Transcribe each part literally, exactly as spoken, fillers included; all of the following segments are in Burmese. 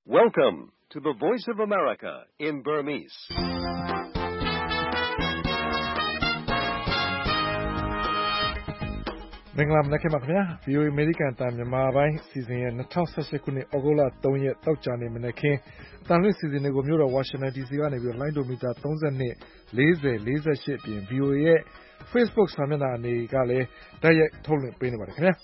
Welcome to the Voice of America in Burmese. ။မင်္ဂလာမနက်ခင်းပါခင်ဗျာ။ V O A အမေရိကန်အသံမြန်မာပိုင်းအစီအစဉ်ရဲ့၂၀၁၈ခုနှစ်ဩဂုတ်လ၃ရက်သောကြာနေ့မနက်ခင်းအသံလွှင့်အစီအစဉ်တွေကိုမြို့တော်ဝါရှင်တန်ဒီစီကနေပြီးလိုင်းဒိုမီတာ၃၂ ၄၀ ၄၈အပြင် V O A ရဲ့ Facebook စာမျက်နှာအနေကလည်းတိုက်ရိုက်ထုတ်လွှင့်ပေးနေပါတယ်ခင်ဗျာ။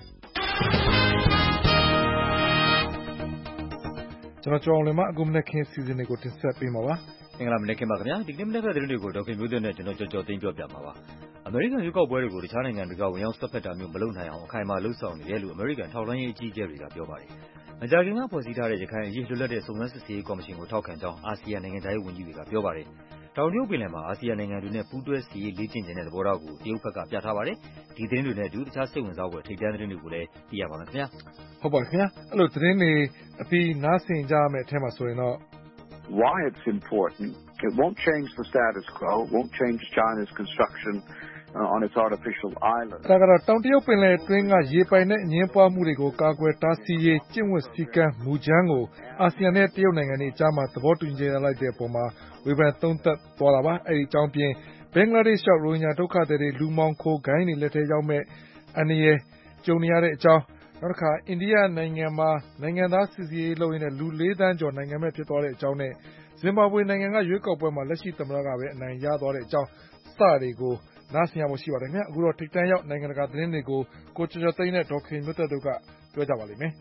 ကျွန်တော်ကျော်အောင်လွင်မအခုမနက်ခင်းအစီအစဉ်တွေကိုတင်ဆက်ပေးမှာပါ။မင်္ဂလာမနက်ခင်းပါခင်ဗျာ။ဒီကနေ့မနက်ခင်းသတင်းတွေကိုဒေါက်တာမျိုးသွင်းနဲ့ကျွန်တော်ကြော်ကြော်သိမ်းပြောပြမှာပါ။အမေရိကန်ရွေးကောက်ပွဲတွေကိုတခြားနိုင်ငံတွေကဝင်ရောက်ဆွတ်ဖက်တာမျိုးမလုပ်နိုင်အောင်အခိုင်အမာလှုံ့ဆော်နေတယ်လို့အမေရိကန်ထောက်လှမ်းရေးအကြီးအကဲတွေကပြောပါတယ်။မကြာခင်ကဖွဲ့စည်းထားတဲ့ရခိုင်အရေးလွတ်လပ်တဲ့စုံစမ်းစစ်ဆေးရေးကော်မရှင်ကိုထောက်ခံကြောင်းအာဆီယံနိုင်ငံသားရေးဝန်ကြီးတွေကပြောပါတယ်။တောင်တရုတ်ပင်လယ်မှာအာဆီယံနိုင်ငံတွေနဲ့ပူးတွဲစစ်ရေးလေ့ကျင့်ခြင်းတဲ့သဘောထားကိုတရုတ်ဘက်ကပြထားပါတယ်။ဒီသတင်းတွေနဲ့အတူတခြားစိတ်ဝင်စားဖွယ်ထိပ်တန်းသတင်းတွေကိုလည်းသိရပါမယ်ခင်ဗျာ။ဟုတ်ပါခင်ဗျာ။အဲ့လိုသတင်းတွေအပြီးနားဆင်ကြရမယ့်အထက်မှာဆိုရင်တော့ why it's important. It won't change the status quo. It won't change China's construction uh, on its artificial island. ဒါကတော့တောင်တရုတ်ပင်လယ်အတွင်းကရေပိုင်နဲ့အငင်းပွားမှုတွေကိုကာကွယ်တားဆီးရေးကျင့်ဝတ်စည်းကမ်းမူကြမ်းကိုအာဆီယံနဲ့တရုတ်နိုင်ငံတွေအကြားမှာသဘောတူညီလိုက်တဲ့အပေါ်မှာဝေဖန်သုံးသပ်သွားတာပါ။အဲဒီအကြောင်းပြင်ဘင်္ဂလားဒေ့ရှ်ရောက်ရိုဟင်ဂျာဒုက္ခသည်တွေလူမှောင်ခိုဂိုဏ်းတွေလက်ထဲရောက်မဲ့အန္တရာယ်ကြုံနေရတဲ့အကြောင်းနောက်တစ်ခါအိန္ဒိယနိုင်ငံမှာနိုင်ငံသားစစ်ဆေးရေးလုပ်ရင်းနဲ့လူလေးသန်းကျော်နိုင်ငံမဲ့ဖြစ်သွားတဲ့အကြောင်းနဲ့ဇင်ဘာဘွေနိုင်ငံကရွေးကောက်ပွဲမှာလက်ရှိသမ္မတကပဲအနိုင်ရသွားတဲ့အကြောင်းစတွေကိုနားဆင်ရဖို့ရှိပါတယ်ခင်ဗျ။အခုတော့ထိပ်တန်းရောက်နိုင်ငံတကာသတင်းတွေကိုကိုကျော်ကျော်သိန်းနဲ့ဒေါက်ခင်မြတ်သက်တို့ကပြောကြပါလိမ့်မယ်။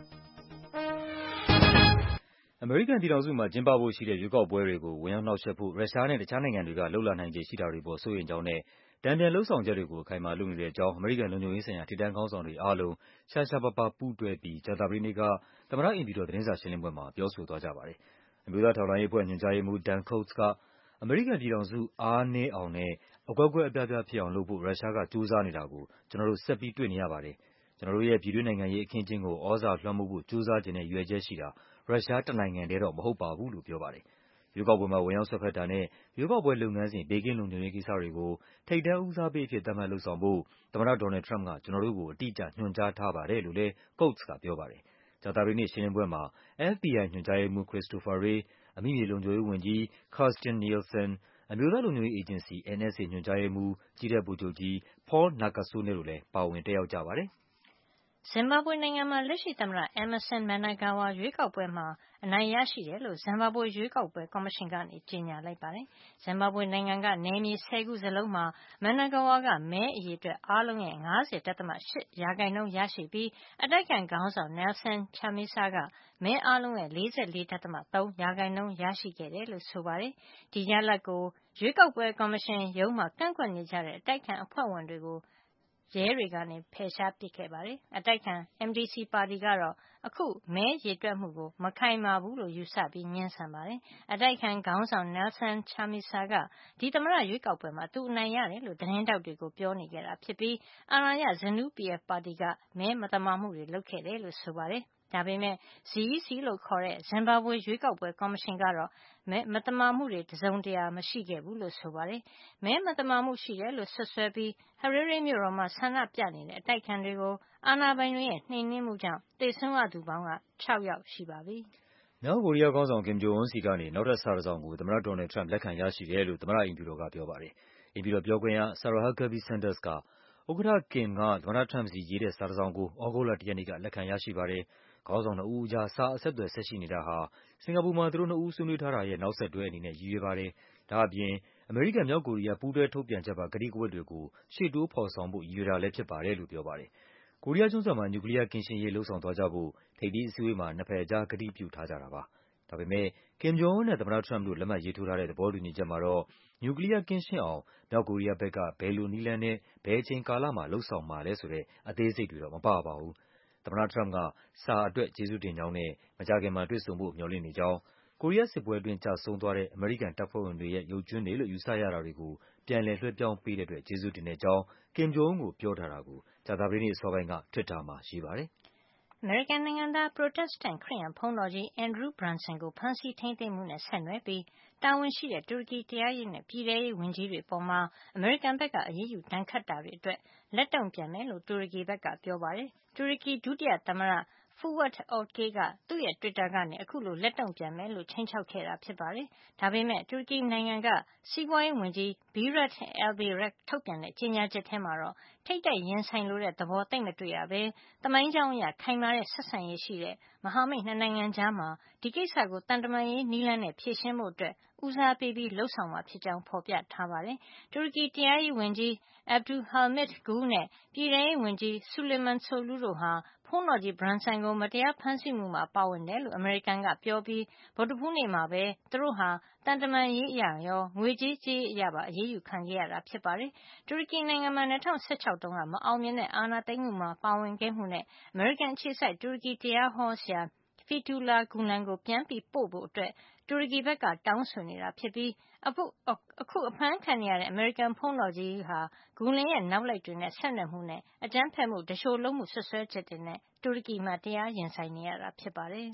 အမေရိကန်ပြည်ထောင်စုမှာကျင်းပဖို့ရှိတဲ့ရွေးကောက်ပွဲတွေကိုဝင်ရောက်နှောက်ယှက်ဖို့ရုရှားနဲ့တခြားနိုင်ငံတွေကလှုံ့ဆော်နိုင်ခြေရှိတာတွေပေါ်စိုးရိမ်ကြောင်းနဲ့တန်ပြန်လှုံ့ဆော်ချက်တွေကိုအခိုင်အမာလုပ်နေတဲ့အကြောင်းအမေရိကန်လုံခြုံရေးဆိုင်ရာထိပ်တန်းခေါင်းဆောင်တွေအားလုံးရှားရှားပါးပါးပူးတွဲပြီးကြာသပတေးနေ့ကသမ္မတအိမ်ဖြူတော်သတင်းစာရှင်းလင်းပွဲမှာပြောဆိုသွားကြပါတယ်။အမျိုးသားထောက်လှမ်းရေးအဖွဲ့ညွှန်ကြားရေးမှူး Dan Coats ကအမေရိကန်ပြည်ထောင်စုအားနည်းအောင်နဲ့အကွက်ကွက်အပြားပြားဖြစ်အောင်လုပ်ဖို့ရုရှားကကြိုးစားနေတာကိုကျနော်တို့ဆက်ပြီးတွေ့နေရပါတယ်။ကျနော်တို့ရဲ့ပြည်တွင်းနိုင်ငံရေးအခင်းအကျင်းကိုဩဇာလွှမ်းမိုးဖို့ကြိုးစားချင်တဲ့ရည်ရွယ်ချက်ရှိတာရုရှားတနိုင်ငံတည်းတော့မဟုတ်ပါဘူးလို့ပြောပါတယ်။ရွေးကောက်ပွဲမှာဝင်ရောက်စွက်ဖက်တာနဲ့ရွေးကောက်ပွဲလုပ်ငန်းစဉ်ဘေးကင်းလုံခြုံရေးကိစ္စတွေကိုထိပ်တန်းဦးစားပေးအဖြစ်သတ်မှတ်လုပ်ဆောင်ဖို့သမ္မတဒေါ်နယ်လ်ဒ်ထရမ့်ပ်ကကျနော်တို့ကိုအတိအကျညွှန်ကြားထားပါတယ်လို့လည်း Coats ကပြောပါတယ်။ကြာသပတေးနေ့ရှင်းလင်းပွဲမှာ F B I ညွှန်ကြားရေးမှူး Christopher Wray, အမိမြေလုံခြုံရေးဝန်ကြီး Kirstjen Nielsen, အမျိုးသားလုံခြုံရေးအေဂျင်စီ N S A ညွှန်ကြားရေးမှူး ကြည်းတပ်ဗိုလ်ချုပ်ကြီး Paul Nakasone တို့လည်းပါဝင်တက်ရောက်ကြပါတယ်။ဇင်ဘာဘွေနိုင်ငံမှာလက်ရှိသမ္မတ Emmerson Mnangagwa ရွေးကောက်ပွဲမှာအနိုင်ရရှိတယ်လို့ဇင်ဘာဘွေရွေးကောက်ပွဲကော်မရှင်ကကြေညာလိုက်ပါတယ်။ဇင်ဘာဘွေနိုင်ငံကနယ်မြေဆယ်ခုစလုံးမှာ Mnangagwa ကမဲအရေအတွက်အားလုံးရဲ့ ၅၀.၈ ရာခိုင်နှုန်းရရှိပြီးအတိုက်အခံခေါင်းဆောင် Nelson Chamisa ကမဲအားလုံးရဲ့ ၄၄.၃ ရာခိုင်နှုန်းရရှိခဲ့တယ်လို့ဆိုပါတယ်။ဒီရလဒ်ကိုရွေးကောက်ပွဲကော်မရှင်ရုံးမှာကန့်ကွက်နေကြတဲ့အတိုက်အခံအဖွဲ့ဝင်တွေကိုရဲတွေကဖယ်ရှားပစ်ခဲ့ပါတယ်။အတိုက်အခံ M D C ပါတီကတော့အခုမဲရေတွက်မှုကိုမခိုင်မာဘူးလို့ယူဆပြီးငြင်းဆန်ပါတယ်။အတိုက်အခံခေါင်းဆောင် Nelson Chamisa ကဒီသမ္မတရွေးကောက်ပွဲမှာသူအနိုင်ရတယ်လို့သတင်းထောက်တွေကိုပြောနေခဲ့တာဖြစ်ပြီးအာဏာရ ZANU P F ပါတီကမဲမသမာမှုတွေလုပ်ခဲ့တယ်လို့ဆိုပါတယ်။ဒါပေမဲ့ Z E C လို့ခေါ်တဲ့ဇင်ဘာဘွေရွေးကောက်ပွဲကော်မရှင်ကတော့မဲမသမာမှုတွေတစုံတရာမရှိခဲ့ဘူးလို့ဆိုပါတယ်။မဲမသမာမှုရှိတယ်လို့ဆွဆွဲပြီး Harare မြို့တော်မှာဆန္ဒပြနေတဲ့အတိုက်အခံတွေကိုအာဏာပိုင်တွေရဲ့နှိမ်နင်းမှုကြောင့်သေဆုံးရသူပေါင်းက၆ယောက်ရှိပါပြီ။မြောက်ကိုရီးယားခေါင်းဆောင် Kim Jong Un ဆီကနေနောက်ထပ်စာတစောင်ကိုသမ္မတဒေါ်နယ်လ်ဒ်ထရမ့်ပ်လက်ခံရရှိတယ်လို့သမ္မတအိမ်ဖြူတော်ကပြောပါတယ်။အိမ်ဖြူတော်ပြောခွင့်ရ Sarah Huckabee Sanders ကဥက္ကဋ္ဌ Kim ကသမ္မတထရမ့်ပ်ဆီရေးတဲ့စာတစောင်ကိုသြဂုတ်လ၁ရက်နေ့ကလက်ခံရရှိပါတယ်။ခေါင်းဆောင်နှစ်ဦးအကြားစာအဆက်အသွယ်ဆက်ရှိနေတာဟာစင်ကာပူမှာသူတို့နှစ်ဦးဆွေးနွေးထားတာရဲ့နောက်ဆက်တွဲအနေနဲ့ရည်ရွယ်ပါတယ်။ဒါ့အပြင်အမေရိကန်-မြောက်ကိုရီးယားပူးတွဲထုတ်ပြန်ချက်ပါကတိကဝတ်တွေကိုရှေ့တိုးဖော်ဆောင်ဖို့ရည်ရွယ်တာလည်းဖြစ်ပါတယ်လို့ပြောပါတယ်။ကိုရီးယားကျွန်းဆွယ်မှာနျူကလီးယားကင်းရှင်းရေးလုပ်ဆောင်သွားကြဖို့ထိပ်သီးအစည်းအဝေးမှာနှစ်ဖက်အကြားကတိပြုထားကြတာပါ။ဒါပေမဲ့ Kim Jong Un နဲ့သမ္မတထရမ့်ပ်တို့လက်မှတ်ရေးထိုးထားတဲ့သဘောတူညီချက်မှာတော့နျူကလီးယားကင်းရှင်းအောင်မြောက်ကိုရီးယားဘက်ကဘယ်လိုနည်းလမ်းနဲ့ဘယ်အချိန်ကာလမှာလုပ်ဆောင်မှာလဲဆိုတဲ့အသေးစိတ်တွေတော့မပါပါဘူး။သမ္မတထရမ့်ပ်ကစာအတွက်ကျေးဇူးတင်ကြောင်းနဲ့မကြာခင်မှာတွေ့ဆုံဖို့မျှော်လင့်နေကြောင်း၊ ကိုရီးယားစစ်ပွဲအတွင်းကျဆုံးသွားတဲ့အမေရိကန်တပ်ဖွဲ့ဝင်တွေရဲ့ရုပ်ကြွင်းတွေလို့ယူဆရတာတွေကိုပြန်လည်လွှဲပြောင်းပေးတဲ့အတွက်ကျေးဇူးတင်တဲ့အကြောင်း Kim Jong Un ကိုပြောထားတာကိုကြာသပတေးနေ့အစောပိုင်းက Twitter မှာရေးပါတယ်။အမေရိကန်နိုင်ငံသားပရိုတက်စတန့်ခရစ်ယာန်ဘုန်းတော်ကြီး Andrew Brunson ကိုဖမ်းဆီးထိန်းသိမ်းမှုနဲ့ဆက်နွယ်ပြီးတာဝန်ရှိတဲ့တူရကီတရားရေးနဲ့ပြည်ထဲရေးဝန်ကြီးတွေအပေါ်အမေရိကန်ဘက်ကအရေးယူဒဏ်ခတ်တာတွေအတွက်လက်တုံ့ပြန်မယ်လို့တူရကီဘက်ကပြောပါတယ်။တူရကီဒုတိယသမ္မတ Fuad Oktay ကသူ့ရဲ့ Twitter ကနေအခုလိုလက်တုံ့ပြန်မယ်လို့ခြိမ်းခြောက်ခဲ့တာဖြစ်ပါတယ်။ဒါပေမဲ့တူရကီနိုင်ငံကစီးပွားရေးဝန်ကြီး Berat Albayrak ထုတ်ပြန်တဲ့ကြေညာချက်ထဲမှာတော့ထိပ်တိုက်ရင်ဆိုင်လိုတဲ့သဘောသိပ်မတွေ့ရပဲသမိုင်းကြောင်းအရခိုင်မာတဲ့ဆက်ဆံရေးရှိတဲ့မဟာမိတ်နှစ်နိုင်ငံကြားမှာဒီကိစ္စကိုတန်တမာရေးနည်းလမ်းနဲ့ဖြေရှင်းဖို့အတွက်ဦးစားပေးပြီးလှုပ်ဆောင်မှာဖြစ်ကြောင်းဖေါ်ပြထားပါတယ်။တူရကီတရားရေးဝန်ကြီး Abdulhamid Gül နဲ့ပြည်ထဲရေးဝန်ကြီး Suleyman Soylu တို့ဟာဘုန်းတော်ကြီး Branson ကိုမတရားဖမ်းဆီးမှုမှာပါဝင်တယ်လို့အမေရိကန်ကပြောပြီးဗုဒ္ဓဟူးနေ့မှာပဲသူတို့ဟာတန်တမာရေးအရရောငွေကြေးကြေးအရပါအရေးယူခံခဲ့ရတာဖြစ်ပါတယ်။တူရကီနိုင်ငံမှာ၂၀၁၆တုန်းကမအောင်မြင်တဲ့အာဏာသိမ်းမှုမှာပါဝင်ခဲ့မှုနဲ့အမေရိကန်အခြေစိုက်တူရကီတရားဟောဆရာ Fethullah Gulen ကိုပြန်ပို့ဖို့အတွက်တူရကီဘက်ကတောင်းဆိုနေတာဖြစ်ပြီးအခုအခုအဖမ်းခံနေရတဲ့အမေရိကန်ဘုန်းတော်ကြီးဟာ Gulen ရဲ့နောက်လိုက်တွေနဲ့ဆက်နွယ်မှုနဲ့အကြမ်းဖက်မှု၊သူလျှိုလုပ်မှုစွပ်စွဲချက်တွေနဲ့တူရကီမှာတရားရင်ဆိုင်နေရတာဖြစ်ပါတယ်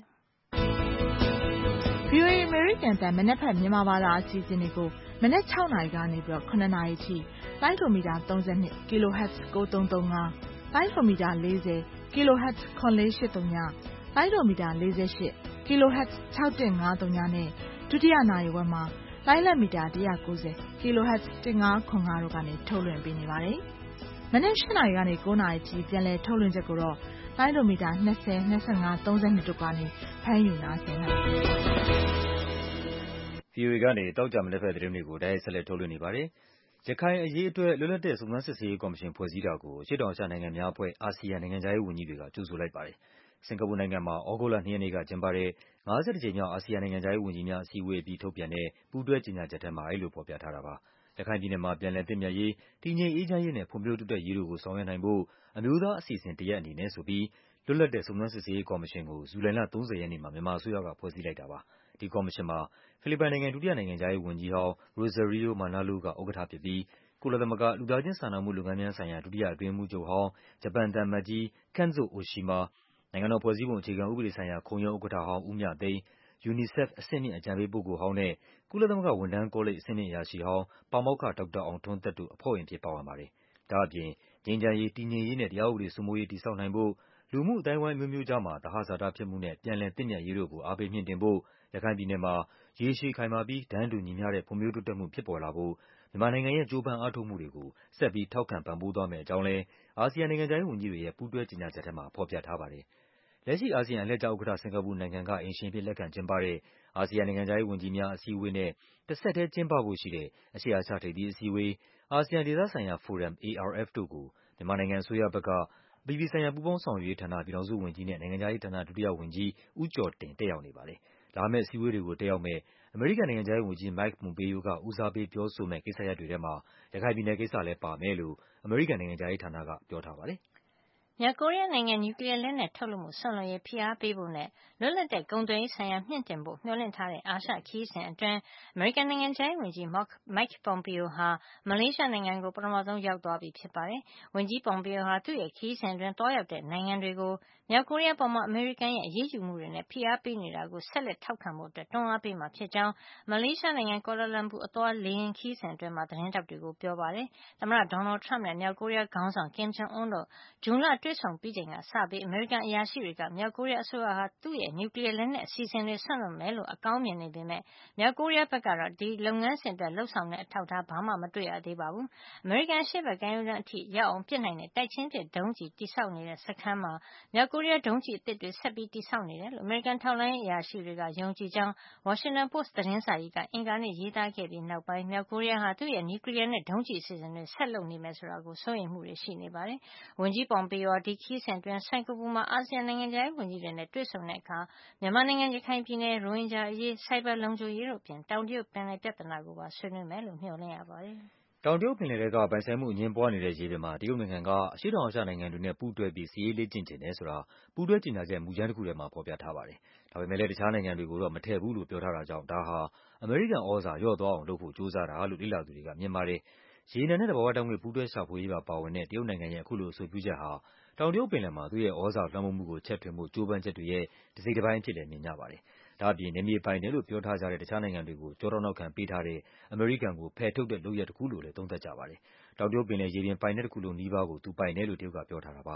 ။ ဗွီအိုအေ အမေရိကန်အသံမနက်ဖြန်မြန်မာဘာသာအစီအစဉ်တွေကိုမနက်၆နာရီကနေပြီးတော့၇နာရီထိလိုင်းဒိုမီတာ၃၂ kHz ၉၃၃၅လိုင်းဒိုမီတာ၄၀ kHz ၇၄၈၃ညလိုင်းဒိုမီတာ၄၈ kHz ၆၁၅၃ညနဲ့ဒုတိယနာရီဝက်မှာလိုင်းလက်မီတာ၁၉၀ kHz ၁၅၇၅တို့ကနေထုတ်လွှင့်ပေးနေပါတယ်။မနက်၈နာရီကနေ၉နာရီထိပြန်လည်ထုတ်လွှင့်ချက်ကိုတော့လိုင်းဒိုမီတာ၂၀ ၂၅ ၃၂တို့ကနေဖမ်းယူနားဆင်နိုင်ပါတယ်။ဗွီအိုအေကနေသောကြာမနက်ဖြန်သတင်းတွေကိုတိုက်ရိုက်ဆက်လက်ထုတ်လွှင့်နေပါတယ်။ရခိုင်အရေးအတွက်လွတ်လပ်တဲ့စုံစမ်းစစ်ဆေးရေးကော်မရှင်ဖွဲ့စည်းတာကိုအရှေ့တောင်အာရှနိုင်ငံများအဖွဲ့ အာဆီယံနိုင်ငံခြားရေးဝန်ကြီးတွေကကြိုဆိုလိုက်ပါတယ်။စင်ကာပူနိုင်ငံမှာသြဂုတ်လ၂ရက်နေ့ကကျင်းပတဲ့ငါးဆယ့်တစ်ကြိမ်မြောက်အာဆီယံနိုင်ငံခြားရေးဝန်ကြီးများအစည်းအဝေးအပြီးထုတ်ပြန်တဲ့ပူးတွဲကြေညာချက်ထဲမှာအဲဒီလိုဖော်ပြထားတာပါ။ရခိုင်ပြည်နယ်မှာပြန်လည်သင့်မြတ်ရေး၊တည်ငြိမ်အေးချမ်းရေးနဲ့ဖွံ့ဖြိုးတိုးတက်ရေးတို့ကိုဆောင်ရွက်နိုင်ဖို့အမျိုးသားအစီအစဉ်တရပ်အနေနဲ့ဆိုပြီးလွတ်လပ်တဲ့စုံစမ်းစစ်ဆေးရေးကော်မရှင်ကိုဇူလိုင်လ၃၀ရက်နေ့မှာမြန်မာအစိုးရကဖွဲ့စည်းလိုက်တာပါ။ဒီကော်မရှင်မှာဖိလစ်ပိုင်နိုင်ငံဒုတိယနိုင်ငံခြားရေးဝန်ကြီးဟောင်း Rosario Manalo ကဥက္ကဋ္ဌဖြစ်ပြီးကုလသမဂ္ဂလူသားချင်းစာနာမှုလုပ်ငန်းများဆိုင်ရာဒုတိယအတွင်းရေးမှူးချုပ်ဟောင်းဂျပန်သံအမတ်ကြီး Kenzo Oshima ၊နိုင်ငံတော်ဖွဲ့စည်းပုံအခြေခံဥပဒေဆိုင်ရာခုံရုံးဥက္ကဋ္ဌဟောင်းဦးမြသိန်း၊ UNICEF အဆင့်မြင့်အကြံပေးပုဂ္ဂိုလ်ဟောင်းနဲ့ကုလသမဂ္ဂဝန်ထမ်းကောလိပ်အဆင့်မြင့်အရာရှိဟောင်းပါမောက္ခဒေါက်တာအောင်ထွန်းသက်တို့အဖွဲ့ဝင်အဖြစ်ပါဝင်ပါတယ်။ဒါ့အပြင်ငြိမ်းချမ်းရေး၊တည်ငြိမ်ရေးနဲ့တရားဥပဒေစိုးမိုးရေးတည်ဆောက်နိုင်ဖို့၊လူမှုအသိုင်းအဝိုင်းအမျိုးမျိုးကြားမှာသဟဇာတဖြစ်မှုနဲ့ပြန်လည်သင့်မြတ်ရေးတို့ကိုအားပေးမြှင့်တင်ဖို့၊ရခိုင်ပြည်နယ်မှာရေရှည်ခိုင်မာပြီးတန်းတူညီမျှတဲ့ဖွံ့ဖြိုးတိုးတက်မှုဖြစ်ပေါ်လာဖို့မြန်မာနိုင်ငံရဲ့ကြိုးပမ်းအားထုတ်မှုတွေကိုဆက်ပြီးထောက်ခံပံ့ပိုးသွားမယ့်အကြောင်းလည်းအာဆီယံနိုင်ငံခြားရေးဝန်ကြီးတွေရဲ့ပူးတွဲကြေညာချက်ထဲမှာဖော်ပြထားပါတယ်။လက်ရှိအာဆီယံအလှည့်ကျဥက္ကဋ္ဌစင်ကာပူနိုင်ငံကအိမ်ရှင်အဖြစ်လက်ခံကျင်းပတဲ့အာဆီယံနိုင်ငံခြားရေးဝန်ကြီးများအစည်းအဝေးနဲ့တဆက်တည်းကျင်းပဖို့ရှိတဲ့အရှေ့အာရှထိပ်သီးအစည်းအဝေး၊အာဆီယံဒေသဆိုင်ရာဖိုရမ် A R F တို့ကိုမြန်မာနိုင်ငံအစိုးရဘက်က အပြည်ပြည်ဆိုင်ရာပူးပေါင်းဆောင်ရွက်ရေးဌာနပြည်ထောင်စုဝန်ကြီးနဲ့နိုင်ငံခြားရေးဌာနဒုတိယဝန်ကြီးဦးကျော်တင်တက်ရောက်နေပါတယ်။လာမယ့်အစည်းအဝေးတွေကိုတက်ရောက်မယ့်အမေရိကန်နိုင်ငံခြားရေးဝန်ကြီး Mike Pompeo ကဦးစားပေးပြောဆိုမယ့်ကိစ္စရပ်တွေထဲမှာရခိုင်ပြည်နယ်ကိစ္စလည်းပါမယ်လို့အမေရိကန်နိုင်ငံခြားရေးဌာနကပြောထားပါတယ်။မြောက်ကိုရီးယားနိုင်ငံနျူကလီးယားလက်နက်ထုတ်လုပ်မှုစွန့်လွှတ်ရေးဖိအားပေးဖို့နဲ့လွတ်လပ်တဲ့ကုန်သွယ်ရေးဆိုင်ရာမြှင့်တင်ဖို့မျှော်လင့်ထားတဲ့အာရှခရီးစဉ်အတွင်းအမေရိကန်နိုင်ငံခြားရေးဝန်ကြီး Mike Pompeo ဟာမလေးရှားနိုင်ငံကိုပထမဆုံးရောက်သွားပြီဖြစ်ပါတယ်။ဝန်ကြီး Pompeo ဟာသူ့ရဲ့ခရီးစဉ်အတွင်းသွားရောက်တဲ့နိုင်ငံတွေကိုမြောက်ကိုရီးယားအပေါ်အမေရိကန်ရဲ့အရေးယူမှုတွေနဲ့ဖိအားပေးနေတာကိုဆက်လက်ထောက်ခံဖို့တွန်းအားပေးမှာဖြစ်ကြောင်းမလေးရှားနိုင်ငံကွာလာလမ်ပူအသွားလေယာဉ်ခရီးစဉ်အတွင်းသတင်းထောက်တွေကိုပြောပါတယ်။သမ္မတ Donald Trump နဲ့မြောက်ကိုရီးယားခေါင်းဆောင် Kim Jong Un တို့ဇွန်လတွေ့ဆုံပြီးချိန်ကစပြီးအမေရိကန်အရာရှိတွေကမြောက်ကိုရီးယားအစိုးရဟာသူ့ရဲ့နျူကလီးယားလက်နက်အစီအစဉ်တွေစွန့်လွှတ်မယ်လို့အကောင်းမြင်နေပေမဲ့မြောက်ကိုရီးယားဘက်ကတော့ဒီလုပ်ငန်းစဉ်အတွက်လုပ်ဆောင်တဲ့အထောက်အထားဘာမှမတွေ့ရသေးပါဘူး။အမေရိကန်အရှေ့ဘက်ကမ်းရိုးတန်းအထိရောက်အောင်ပစ်နိုင်တဲ့တိုက်ချင်းပစ်ဒုံးကျည်တည်ဆောက်နေတဲ့စခန်းမှာမြောက်ကိုရီးယားဒုံးကျည်အသစ်တွေဆက်ပြီးတည်ဆောက်နေတယ်လို့အမေရိကန်ထောက်လှမ်းရေးအရာရှိတွေကယုံကြည်ကြောင်း Washington Post သတင်းစာကြီးကအင်္ဂါနေ့ရေးသားခဲ့ပြီးနောက်ပိုင်းမြောက်ကိုရီးယားဟာသူ့ရဲ့နျူကလီးယားနဲ့ဒုံးကျည်အစီအစဉ်တွေဆက်လုပ်နေမယ်ဆိုတာကိုစိုးရိမ်မှုတွေရှိနေပါတယ်။ဝန်ကြီး Pompeo ဟာဒီခရီးစဉ်အတွင်းစင်ကာပူမှာအာဆီယံနိုင်ငံခြားရေးဝန်ကြီးတွေနဲ့တွေ့ဆုံတဲ့အခါမြန်မာနိုင်ငံရခိုင်ပြည်နယ်ရိုဟင်ဂျာအရေး၊ဆိုင်ဘာလုံခြုံရေးတို့အပြင်တောင်တရုတ်ပင်လယ်ပြဿနာကိုပါဆွေးနွေးမယ်လို့မျှော်လင့်ရပါတယ်။တောင်တရုတ်ပင်လယ်ထဲကပိုင်ဆိုင်မှုအငြင်းပွားနေတဲ့ရေပြင်မှာတရုတ်နိုင်ငံကအရှေ့တောင်အာရှနိုင်ငံတွေနဲ့ပူးတွဲပြီးစစ်ရေးလေ့ကျင့်ချင်တယ်ဆိုတာပူးတွဲကြေညာချက်မူကြမ်းတခုထဲမှာဖော်ပြထားပါတယ်။ဒါပေမဲ့လည်းတခြားနိုင်ငံတွေကိုတော့မထည့်ဘူးလို့ပြောထားတာကြောင့်ဒါဟာအမေရိကန်သြဇာလျော့သွားအောင်လုပ်ဖို့ကြိုးစားတာလို့လေ့လာသူတွေကမြင်ပါတယ်။ရေနံနဲ့သဘာဝဓာတ်ငွေ့ပူးတွဲရှာဖွေရေးပါပါဝင်တဲ့တရုတ်နိုင်ငံရဲ့အခုလိုအဆိုပြုချက်ဟာတောင်တရုတ်ပင်လယ်မှာသူ့ရဲ့သြဇာလွှမ်းမိုးမှုကိုချဲ့ထွင်ဖို့ကြိုးပမ်းချက်တွေရဲ့တစိတ်တပိုင်းအဖြစ်လည်းမြင်ကြပါတယ်။ဒါ့အပြင်နယ်မြေပိုင်တယ်လို့ပြောထားကြတဲ့တခြားနိုင်ငံတွေကိုကျောထောက်နောက်ခံပေးထားတဲ့အမေရိကန်ကိုဖယ်ထုတ်တဲ့လုပ်ရပ်တခုလို့လည်းသုံးသပ်ကြပါတယ်။တောင်တရုတ်ပင်လယ်ရေပြင်ပိုင်နက်တခုလုံးနီးပါးကိုသူပိုင်တယ်လို့တရုတ်ကပြောထားတာပါ။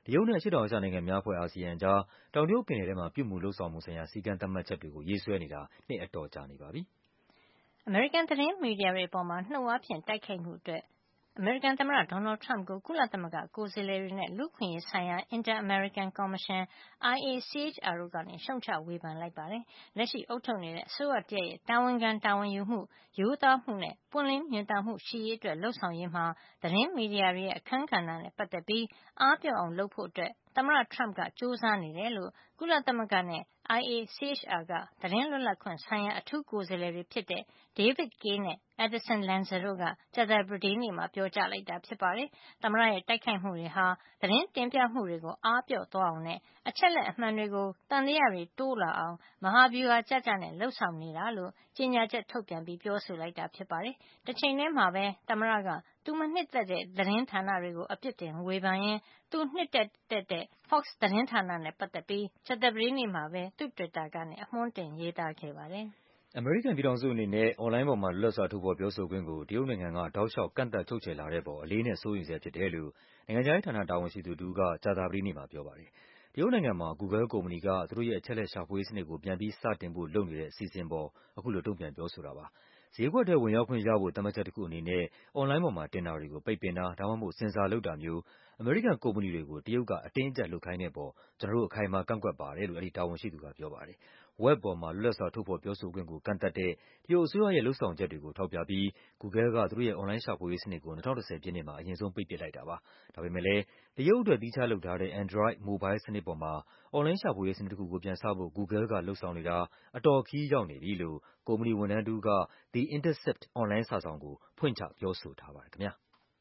တရုတ်နဲ့အရှေ့တောင်အာရှနိုင်ငံများအဖွဲ့ အာဆီယံအကြားတောင်တရုတ်ပင်လယ်ထဲမှာပြုမှုလုပ်ဆောင်မှုဆိုင်ရာစည်းကမ်းသတ်မှတ်ချက်တွေကိုရေးဆွဲနေတာနှစ်အတော်ကြာနေပါပြီ။အမေရိကန်သတင်းမီဒီယာတွေအပေါ်နှုတ်အားဖြင့်တိုက်ခိုက်မှုအတွက်အမေရိကန်သမ္မတ Donald Trump ကိုကုလသမဂ္ဂကိုယ်စားလှယ်တွေနဲ့လူ့အခွင့်ရေးဆိုင်ရာ Inter-American Commission အိုင် အေ စီ အေချ် အာ တို့ကရှုတ်ချဝေဖန်လိုက်ပါတယ်။ လက်ရှိအုပ်ချုပ်နေတဲ့အစိုးရတရပ်ရဲ့တာဝန်ခံတာဝန်ယူမှု၊ ရိုးသားမှုနဲ့ ပွင့်လင်းမြင်သာမှုရှိရေးအတွက်လုပ်ဆောင်ရေးမှာ သတင်းမီဒီယာတွေရဲ့အခန်းကဏ္ဍနဲ့ပတ်သက်ပြီးအားပျော့အောင်လုပ်ဖို့သမ္မတ Trump ကကြိုးစားနေတယ်လို့ ကုလသမဂ္ဂနဲ့ အိုင် အေ စီ အေချ် အာ ကသတင်းလွတ်လပ်ခွင့်ဆိုင်ရာအထူးကိုယ်စားလှယ်တွေဖြစ်တဲ့ David Kaye နဲ့ Edison Lanza တို့ကကြာသပတေးနေ့မှာပြောကြားလိုက်တာဖြစ်ပါတယ်။ သမ္မတရဲ့တိုက်ခိုက်မှုတွေဟာသတင်းတင်ပြမှုတွေကိုအားပျော့သွားအောင်နဲ့အချက်အလက်အမှန်တွေကိုသံသယတွေတိုးလာအောင် မဟာဗျူဟာကျကျနဲ့လုပ်ဆောင်နေတာလို့ကြေညာချက်ထုတ်ပြန်ပြီးပြောဆိုလိုက်တာဖြစ်ပါတယ်။ တချိန်တည်းမှာပဲသမ္မတကသူမနှစ်သက်တဲ့သတင်းဌာနတွေကိုအပြစ်တင်ဝေဖန်ရင်းသူနှစ်သက်တဲ့ Fox သတင်းဌာနနဲ့ပတ်သက်ပြီးကြာသပတေးနေ့မှာပဲသူ့တွစ်တာကနေအမွှမ်းတင်ရေးသားခဲ့ပါတယ်။အမေရိကန်ပြည်ထောင်စုအနေနဲ့အွန်လိုင်းပေါ်မှာလွတ်လပ်စွာထုတ်ဖော်ပြောဆိုခွင့်ကိုတရုတ်နိုင်ငံကတောက်လျှောက်ကန့်သတ်ချုပ်ချယ်လာတဲ့အပေါ်အလေးအနက်စိုးရိမ်ဆဲဖြစ်တယ်လို့နိုင်ငံခြားရေးဌာနတာဝန်ရှိသူတဦးကကြာသပတေးနေ့မှာပြောပါတယ်။ တရုတ်နိုင်ငံမှာ Google ကုမ္ပဏီကသူတို့ရဲ့အချက်အလက်ရှာဖွေရေးစနစ်ကိုပြန်ပြီးစတင်ဖို့လုပ်နေတဲ့အစီအစဉ်အပေါ်အခုလိုတုန့်ပြန်ပြောဆိုတာပါ။ ဈေးကွက်ထဲဝင်ရောက်ခွင့်ရဖို့သတ်မှတ်ချက်တခုအနေနဲ့အွန်လိုင်းပေါ်မှာတင်တာတွေကိုပိတ်ပင်တာ ဒါမှမဟုတ် ဆင်ဆာလုပ်တာမျိုး အမေရိကန်ကုမ္ပဏီတွေကို တရုတ်ကအတင်းအကျပ်လုပ်ခိုင်းတဲ့အပေါ် ကျနော်တို့ အခိုင်အမာကန့်ကွက်ပါတယ်လို့ အဲဒီတာဝန်ရှိသူကပြောပါတယ်။ Web ပေါ်မှာလွတ်လပ်စွာထုတ်ဖော်ပြောဆိုခွင့်ကိုကန့်သတ်တဲ့တရုတ်အစိုးရရဲ့လုပ်ဆောင်ချက်တွေကိုထောက်ပြပြီး Google က သူတို့ရဲ့အွန်လိုင်းရှာဖွေရေးစနစ်ကို ၂၀၁၀ ပြည့်နှစ်မှာ အရင်ဆုံးပိတ်ပစ်လိုက်တာပါ။ ဒါပေမဲ့လဲ တရုတ်အတွက်သီးခြားလုပ်ထားတဲ့ Android မိုဘိုင်းလ်စနစ်ပေါ်မှာ အွန်လိုင်းရှာဖွေရေးစနစ်တခုကိုပြန်စဖို့ Google ကလုပ်ဆောင်နေတာ အတော်ခရီးရောက်နေပြီလို့ ကုမ္ပဏီဝန်ထမ်းတဦးက The Intercept အွန်လိုင်းစာစောင်ကို ဖွင့်ချပြောဆိုထားပါတယ်ခင်ဗျာ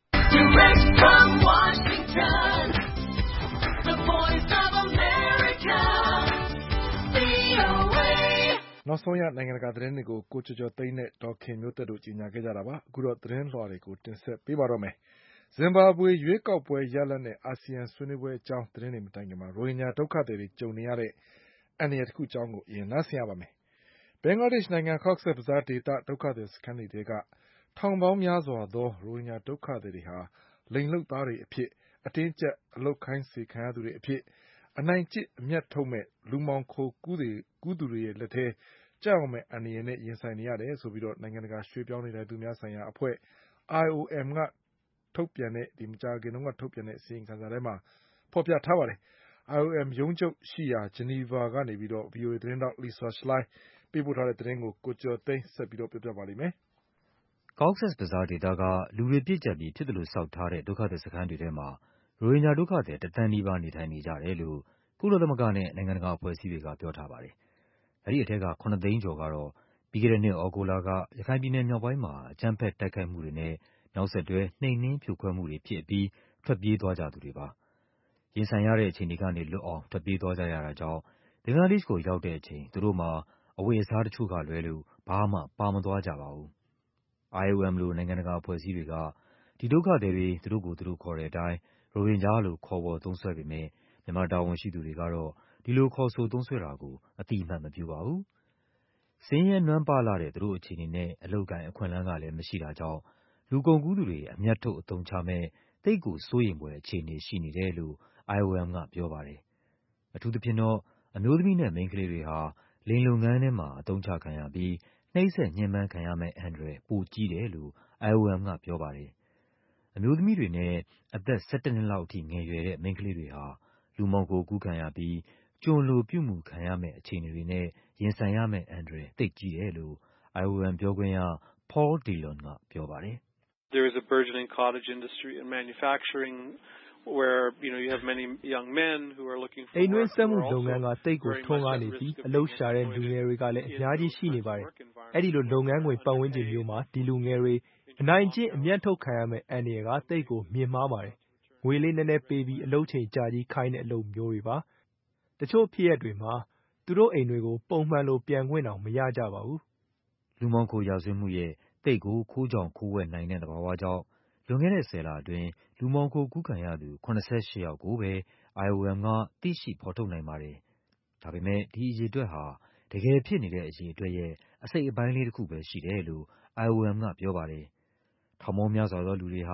။နောက်ဆုံးရနိုင်ငံတကာသတင်းတွေကိုကိုကျော်ကျော်သိန်းနဲ့ဒေါ်ခင်မျိုးသက်တို့ကြီးညာခဲ့ကြတာပါ။အခုတော့သတင်းလွှာတွေကိုတင်ဆက်ပေးပါတော့မယ်။ဇင်ဘာဘွေရွေးကောက်ပွဲရလဒ်နဲ့အာဆီယံဆွေးနွေးပွဲအကြောင်းသတင်းတွေမတိုင်ခင်မှာရိုဟင်ဂျာဒုက္ခသည်တွေကြုံနေရတဲ့အန္တရာယ်တခုအကြောင်းကိုအရင်နားဆင်ရပါမယ်။ဘင်္ဂလားဒေ့ရှ်နိုင်ငံ Cox's Bazar ဒေသဒုက္ခသည်စခန်းတွေထဲကထောင်ပေါင်းများစွာသောရိုဟင်ဂျာဒုက္ခသည်တွေဟာလိင်လုပ်သားတွေအဖြစ်အတင်းအကျပ်အလုပ်ခိုင်းစေခံရသူတွေအဖြစ်အနိုင်ကျင့်အမြတ်ထုတ်မဲ့လူမှောင်ခိုကူးသူတွေရဲ့လက်ထဲကျရောက်မယ့်အန္တရာယ်နဲ့ရင်ဆိုင်နေရတယ်ဆိုပြီးနိုင်ငံတကာရွှေ့ပြောင်းနေထိုင်သူများဆိုင်ရာအဖွဲ့ အိုင် အို အမ် ကထုတ်ပြန်တဲ့မကြာခင်တုန်းကထုတ်ပြန်တဲ့အစီရင်ခံစာထဲမှာဖေါ်ပြထားပါတယ်။ အိုင် အို အမ် ရုံးချုပ်ရှိရာဂျနီဗာကနေ ဗွီအိုအေသတင်းထောက် Lisa Schlein ပေးပို့ထားတဲ့သတင်းကိုကိုကျော်သိန်းဆက်ပြောပြပါလိမ့်မယ်။ Cox's Bazar ဒေသကလူတွေပြည့်ကျပ်ပြီးဖြစ်သလိုဆောက်ထားတဲ့ဒုက္ခသည်စခန်းတွေထဲမှာရိုဟင်ဂျာဒုက္ခသည်တသန်းနီးပါးနေထိုင်နေကြတယ်လို့ကုလသမဂ္ဂနဲ့နိုင်ငံတကာအဖွဲ့အစည်းတွေကပြောထားပါတယ်။ အဲဒီထဲကခုနစ်သိန်းကျော်ကတော့ပြီးခဲ့တဲ့နှစ်သြဂုတ်လကရခိုင်ပြည်နယ်မြောက်ပိုင်းမှာအကြမ်းဖက်တိုက်ခိုက်မှုတွေနဲ့နောက်ဆက်တွဲနှိမ်နင်းဖြိုခွဲမှုတွေဖြစ်အပြီးထွက်ပြေးသွားကြသူတွေပါ။ ရင်ဆိုင်ရတဲ့အခြေအနေကနေလွတ်အောင်ထွက်ပြေးသွားကြရတာကြောင့်ဘင်္ဂလားဒေ့ရှ်ကိုရောက်တဲ့အချိန်သူတို့မှာအဝတ်အစားတချို့ကလွဲလို့ဘာမှပါမသွားကြပါဘူး။ အိုင် အို အမ် လိုနိုင်ငံတကာအဖွဲ့အစည်းတွေကဒီဒုက္ခသည်တွေသူတို့ကိုယ်သူတို့ခေါ်တဲ့အတိုင်းရိုဟင်ဂျာလို့ခေါ်ဝေါ်သုံးစွဲပေမဲ့မြန်မာတာဝန်ရှိသူတွေကတော့ဒီလိုခေါ်ဆိုသုံးစွဲတာကိုအသိအမှတ်မပြုပါဘူး။ ဆင်းရဲနွမ်းပါးလှတဲ့သူတို့အခြေအနေနဲ့အလုပ်အကိုင်အခွင့်အလမ်းကလည်းမရှိတာကြောင့်လူကုန်ကူးသူတွေအမြတ်ထုတ်အသုံးချမယ့်သိပ်ကိုစိုးရိမ်ဖွယ်အခြေအနေရှိနေတယ်လို့ အိုင် အို အမ် ကပြောပါတယ်။ အထူးသဖြင့်တော့အမျိုးသမီးနဲ့မိန်းကလေးတွေဟာလိင်လုပ်ငန်းထဲမှာအသုံးချခံရပြီးနှိပ်စက်ညှဉ်းပန်းခံရမယ့်အန္တရာယ်ပိုကြီးတယ်လို့ အိုင် အို အမ် ကပြောပါတယ်။ အမျိုးသမီးတွေနဲ့အသက် ၁၁ နှစ်လောက်အထိငယ်ရွယ်တဲ့မိန်းကလေးတွေဟာလူမှောင်ခိုကူးခံရပြီးကျွန်လိုပြုမူခံရမယ့်အခြေအနေတွေနဲ့ရင်ဆိုင်ရမယ့်အန္တရာယ်သိပ်ကြီးတယ်လို့ အိုင် အို အမ် ပြောခွင့်ရ Paul Dillon ကပြောပါတယ်။ “အိမ်တွင်းစက်မှုလုပ်ငန်းကသိပ်ကိုထွန်းကားနေပြီးအလုပ်ရှာတဲ့လူငယ်တွေကလည်းအများကြီးရှိနေပါတယ်။ အဲဒီလိုလုပ်ငန်းခွင်ပတ်ဝန်းကျင်မျိုးမှာဒီလူငယ်တွေအနိုင်ကျင့်အမြတ်ထုတ်ခံရမယ့်အန္တရာယ်ကသိပ်ကိုမြင့်မားပါတယ်။ ငွေလေးနည်းနည်းပေးပြီးအလုပ်ချိန်ကြာကြီးခိုင်းတဲ့အလုပ်မျိုးတွေပါ။ တချို့ဖြစ်ရပ်တွေမှာသူတို့အိမ်တွေကိုပုံမှန်လိုပြန်ခွင့်တောင်မရကြပါဘူး။ ” လူမှောင်ခိုရာဇဝတ်မှုရဲ့သိပ်ကိုခိုးကြောင်ခိုးဝှက်နိုင်တဲ့သဘာဝကြောင့်လွန်ခဲ့တဲ့ဆယ်လအတွင်းလူမှောင်ခိုကူးခံရသူ ၇၈ ယောက်ကိုပဲ အိုင် အို အမ် ကသိရှိဖော်ထုတ်နိုင်ပါတယ်။ ဒါပေမဲ့ဒီအရေအတွက်ဟာတကယ်ဖြစ်နေတဲ့အရေအတွက်ရဲ့အစိတ်အပိုင်းလေးတခုပဲရှိတယ်လို့ အိုင် အို အမ် ကပြောပါတယ်။ ထောင်ပေါင်းများစွာသောလူတွေဟာ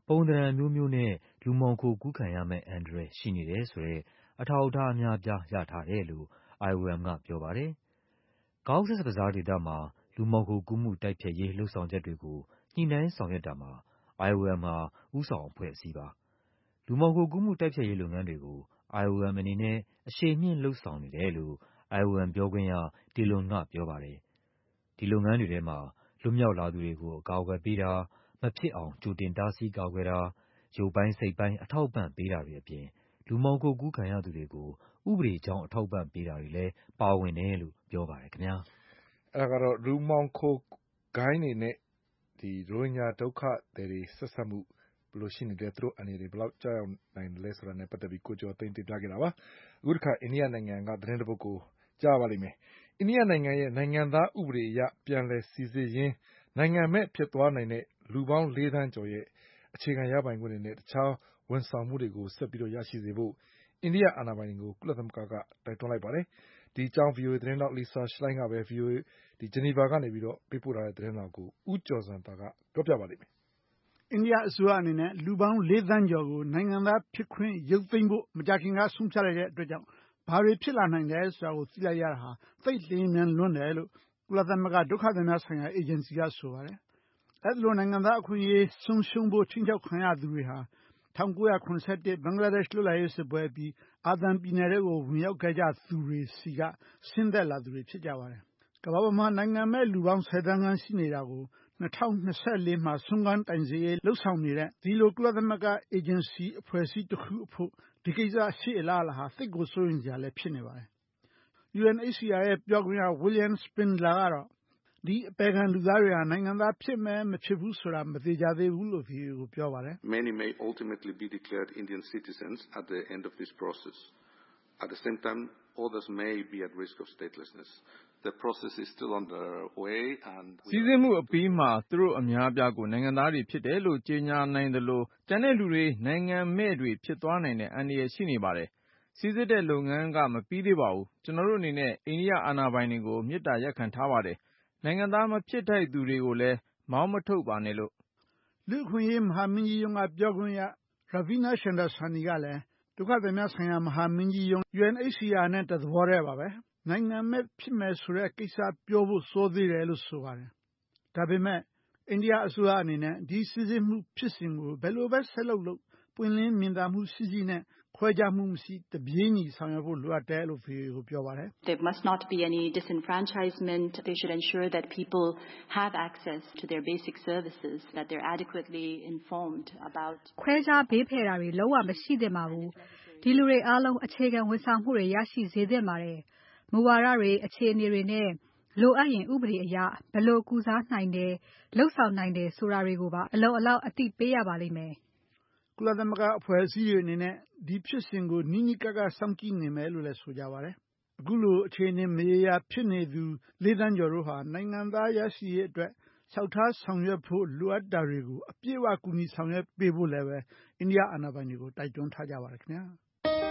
ပုံသဏ္ဍာန်မျိုးမျိုးနဲ့လူမှောင်ခိုကူးခံရမယ့်အန္တရာယ်ရှိနေတယ်ဆိုတဲ့အထောက်အထားအများအပြားရထားတယ်လို့ အိုင် အို အမ် ကပြောပါတယ်။ Cox's Bazar ဒေသမှာလူမှောင်ခိုကူးမှုတိုက်ဖျက်ရေးလုပ်ဆောင်ချက်တွေကိုညှိနှိုင်းဆောင်ရွက်တာမှာ အိုင် အို အမ် ဟာဦးဆောင်အဖွဲ့အစည်းပါ။ လူမှောင်ခိုကူးမှုတိုက်ဖျက်ရေးလုပ်ငန်းတွေကို အိုင် အို အမ် အနေနဲ့အရှိန်မြှင့်လုပ်ဆောင်နေတယ်လို့ အိုင် အို အမ် ပြောခွင့်ရ Dillon ကပြောပါတယ်။ ဒီလုပ်ငန်းတွေထဲမှာ လွတ်မြောက်လာသူတွေကို အကာအကွယ်ပေးတာ၊ မဖြစ်အောင် ကြိုတင်တားဆီးကာကွယ်တာ၊ ရုပ်ပိုင်းစိတ်ပိုင်း အထောက်အပံ့ပေးတာတွေအပြင် လူမှောင်ခိုကူးခံရသူတွေကို ဥပဒေကြောင်းအထောက်အပံ့ပေးတာတွေလည်းပါဝင်တယ်လို့ပြောပါတယ်ခင်ဗျာ။အဲဒါကတော့လူမှောင်ခိုဂိုဏ်းတွေနဲ့ဒီရိုဟင်ဂျာဒုက္ခသည်တွေဆက်စပ်မှုဘယ်လိုရှိနေလဲသူတို့အနေနဲ့ဘယ်လောက်ကြောက်ရောက်နိုင်လဲဆိုတာနဲ့ပတ်သက်ပြီးကိုကျော်သိန်းတင်ပြခဲ့တာပါ။အခုတစ်ခါအိန္ဒိယနိုင်ငံကသတင်းတစ်ပုဒ်ကိုကြားပါလိမ့်မယ်။အိန္ဒိယနိုင်ငံရဲ့နိုင်ငံသားဥပဒေအရပြန်လည်စိစစ်ရင်းနိုင်ငံမဲ့ဖြစ်သွားနိုင်တဲ့လူပေါင်းလေးသန်းကျော်ရဲ့အခြေခံရပိုင်ခွင့်တွေနဲ့တခြားဝန်ဆောင်မှုတွေကိုဆက်ပြီးရရှိစေဖို့အိန္ဒိယအာဏာပိုင်တွေကိုကုလသမဂ္ဂကတိုက်တွန်းလိုက်ပါတယ်။ဒီအကြောင်း ဗွီအိုအေ သတင်းထောက် Lisa Schlein ကပဲ ဗွီအိုအေ ဂျနီဗာကနေပြီးတော့ပေးပို့ထားတဲ့သတင်းတော်ကိုဦးကျော်ဇံသာကပြောပြပါလိမ့်မယ်။အိန္ဒိယအစိုးရအနေနဲ့လူပေါင်းလေးသန်းကျော်ကိုနိုင်ငံသားဖြစ်ခွင့်ရုပ်သိမ်းဖို့မကြာခင်ကဆုံးဖြတ်လိုက်တဲ့အတွက်ကြောင့်ဘာတွေဖြစ်လာနိုင်တယ်ဆိုတာကိုသိလိုက်ရတာဟာသိပ်လျင်မြန်လွန်းတယ်လို့ကုလသမဂ္ဂဒုက္ခသည်များဆိုင်ရာအေဂျင်စီကဆိုပါတယ်။အဲဒီလိုနိုင်ငံသားအခွင့်အရေးဆုံးရှုံးဖို့ခြိမ်းခြောက်ခံရသူတွေဟာ၁၉၇၁ဘင်္ဂလားဒေ့ရှ်လွတ်လပ်ရေးစစ်ပွဲအပြီးအာသံပြည်နယ်တွေကိုဝင်ရောက်ခဲ့ကြသူတွေစီကဆင်းသက်လာသူတွေဖြစ်ကြပါတယ်။ကမ္ဘာပေါ်မှာနိုင်ငံမဲ့လူပေါင်းဆယ်သန်းခန့်ရှိနေတာကို၂၀၂၄မှာဆုံးခန်းတိုင်စေရေးလှုပ်ဆောင်နေတဲ့ဒီလိုကုလသမဂ္ဂအေဂျင်စီအဖွဲ့အစည်းတစ်ခုအဖို့ဒီကိစ္စရှေ့အလားအလာဟာသိပ်ကိုစိုးရိမ်စရာလည်းဖြစ်နေပါတယ်။ ယူအန်အိတ်စီအာရဲ့ပြောခွင့်ရ William Spindler ကတော့ဒီအပယ်ခံလူသားတွေဟာနိုင်ငံသားဖြစ်မယ်မဖြစ်ဘူးဆိုတာမသေချာသေးဘူးလို့ ဗွီအိုအေကိုပြောပါတယ်။ Many may ultimately be declared Indian citizens at the end of this process. At the same time, others may be at risk of statelessness. The process is still underway and စီစစ်မှုအပြီးမှာသူတို့အများအပြားကိုနိုင်ငံသားတွေဖြစ်တယ်လို့ကြေညာနိုင်သလိုကျန်တဲ့လူတွေနိုင်ငံမဲ့တွေဖြစ်သွားနိုင်တဲ့အန္တရာယ်ရှိနေပါတယ်။စီစစ်တဲ့လုပ်ငန်းကမပြီးသေးပါဘူး။ကျွန်တော်တို့အနေနဲ့အိန္ဒိယအာဏာပိုင်တွေကိုမေတ္တာရပ်ခံထားပါတယ်။နိုင်ငံသားမဖြစ်ထိုက်သူတွေကိုလည်းမောင်းမထုတ်ပါနဲ့လို့လူ့အခွင့်အရေးမဟာမင်းကြီးရုံးကပြောခွင့်ရ Ravina Shamdasani ကလည်းဒုက္ခသည်များဆိုင်ရာမဟာမင်းကြီးရုံး ယူအန်အိတ်စီအာနဲ့တသဘောတည်းပါပဲ။နိုင်ငံမဲ့ဖြစ်မယ်ဆိုတဲ့ကိစ္စပြောဖို့စောသေးတယ်လို့ဆိုပါတယ်။ဒါပေမဲ့အိန္ဒိယအစိုးရအနေနဲ့ဒီစီစစ်မှုဖြစ်စဉ်ကိုဘယ်လိုပဲဆက်လုပ်လို့ပွင့်လင်းမြင်သာမှုရှိရှိနဲ့ခွဲခြားမှုမရှိတပြေးညီဆောင်ရွက်ဖို့လိုအပ်တယ်လို့ ဗွီအိုအေကိုပြောပါတယ်။ There must not be any disenfranchisement. They should ensure that people have access to their basic services, that they're adequately informed about ခွဲခြားဘေးဖယ်တာတွေလုံးဝမရှိသင့်ပါဘူး။ဒီလူတွေအားလုံးအခြေခံဝန်ဆောင်မှုတွေရရှိစေသင့်ပါတယ်။မူဝါဒတွေအခြေအနေတွေနဲ့လိုအပ်ရင်ဥပဒေအရဘယ်လိုကုစားနိုင်တယ်လှုပ်ဆောင်နိုင်တယ်ဆိုတာတွေကိုပါအလုံအလောက်အသိပေးရပါလိမ့်မယ်။ကုလသမဂ္ဂအဖွဲ့အစည်းတွေအနေနဲ့ဒီဖြစ်စဉ်ကိုနိနိကကစောင့်ကြည့်နေမယ်လို့လည်းဆိုကြပါတယ်။အခုလိုအခြေအနေမရေရာဖြစ်နေသူလေးသန်းကျော်တို့ဟာနိုင်ငံသားရရှိရေးအတွက်လျှောက်ထားဆောင်ရွက်ဖို့လိုအပ်တာတွေကိုအပြည့်အဝကူညီဆောင်ရွက်ပေးဖို့လည်းပဲအိန္ဒိယအာဏာပိုင်တွေကိုတိုက်တွန်းထားကြပါတယ်ခင်ဗျာ။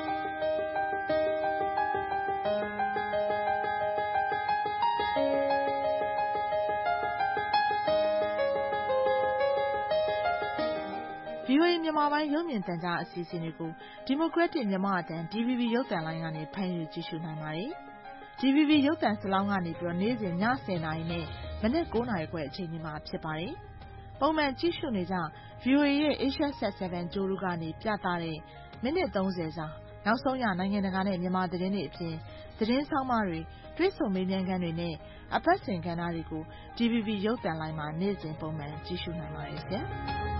V O A မြန်မာပိုင်းရုပ်မြင်သံကြားအစီအစဉ်တွေကို Democratic မြန်မာအသံ D V B ရုပ်သံလိုင်းကနေဖမ်းယူကြည့်ရှုနိုင်ပါတယ်။ D V B ရုပ်သံစလောင်းကနေပြီးတော့နေ့စဉ်ညဆယ်နာရီနဲ့မနက်ကိုးနာရီခွဲအချိန်တွေမှာဖြစ်ပါတယ်။ပုံမှန်ကြည့်ရှုနေကြ V O A ရဲ့ Asia Sat 7 ဂြိုဟ်တုကနေပြသတဲ့မိနစ်သုံးဆယ်စာနောက်ဆုံးရနိုင်ငံတကာနဲ့မြန်မာသတင်းတွေအပြင်သတင်းဆောင်မတွေတွေ့ဆုံမေးမြန်းခန်းတွေနဲ့အပတ်စဉ်ကဏ္ဍတွေကို D V B ရုပ်သံလိုင်းမှာနေ့စဉ်ပုံမှန်ကြည့်ရှုနိုင်ပါတယ်ဆရာ။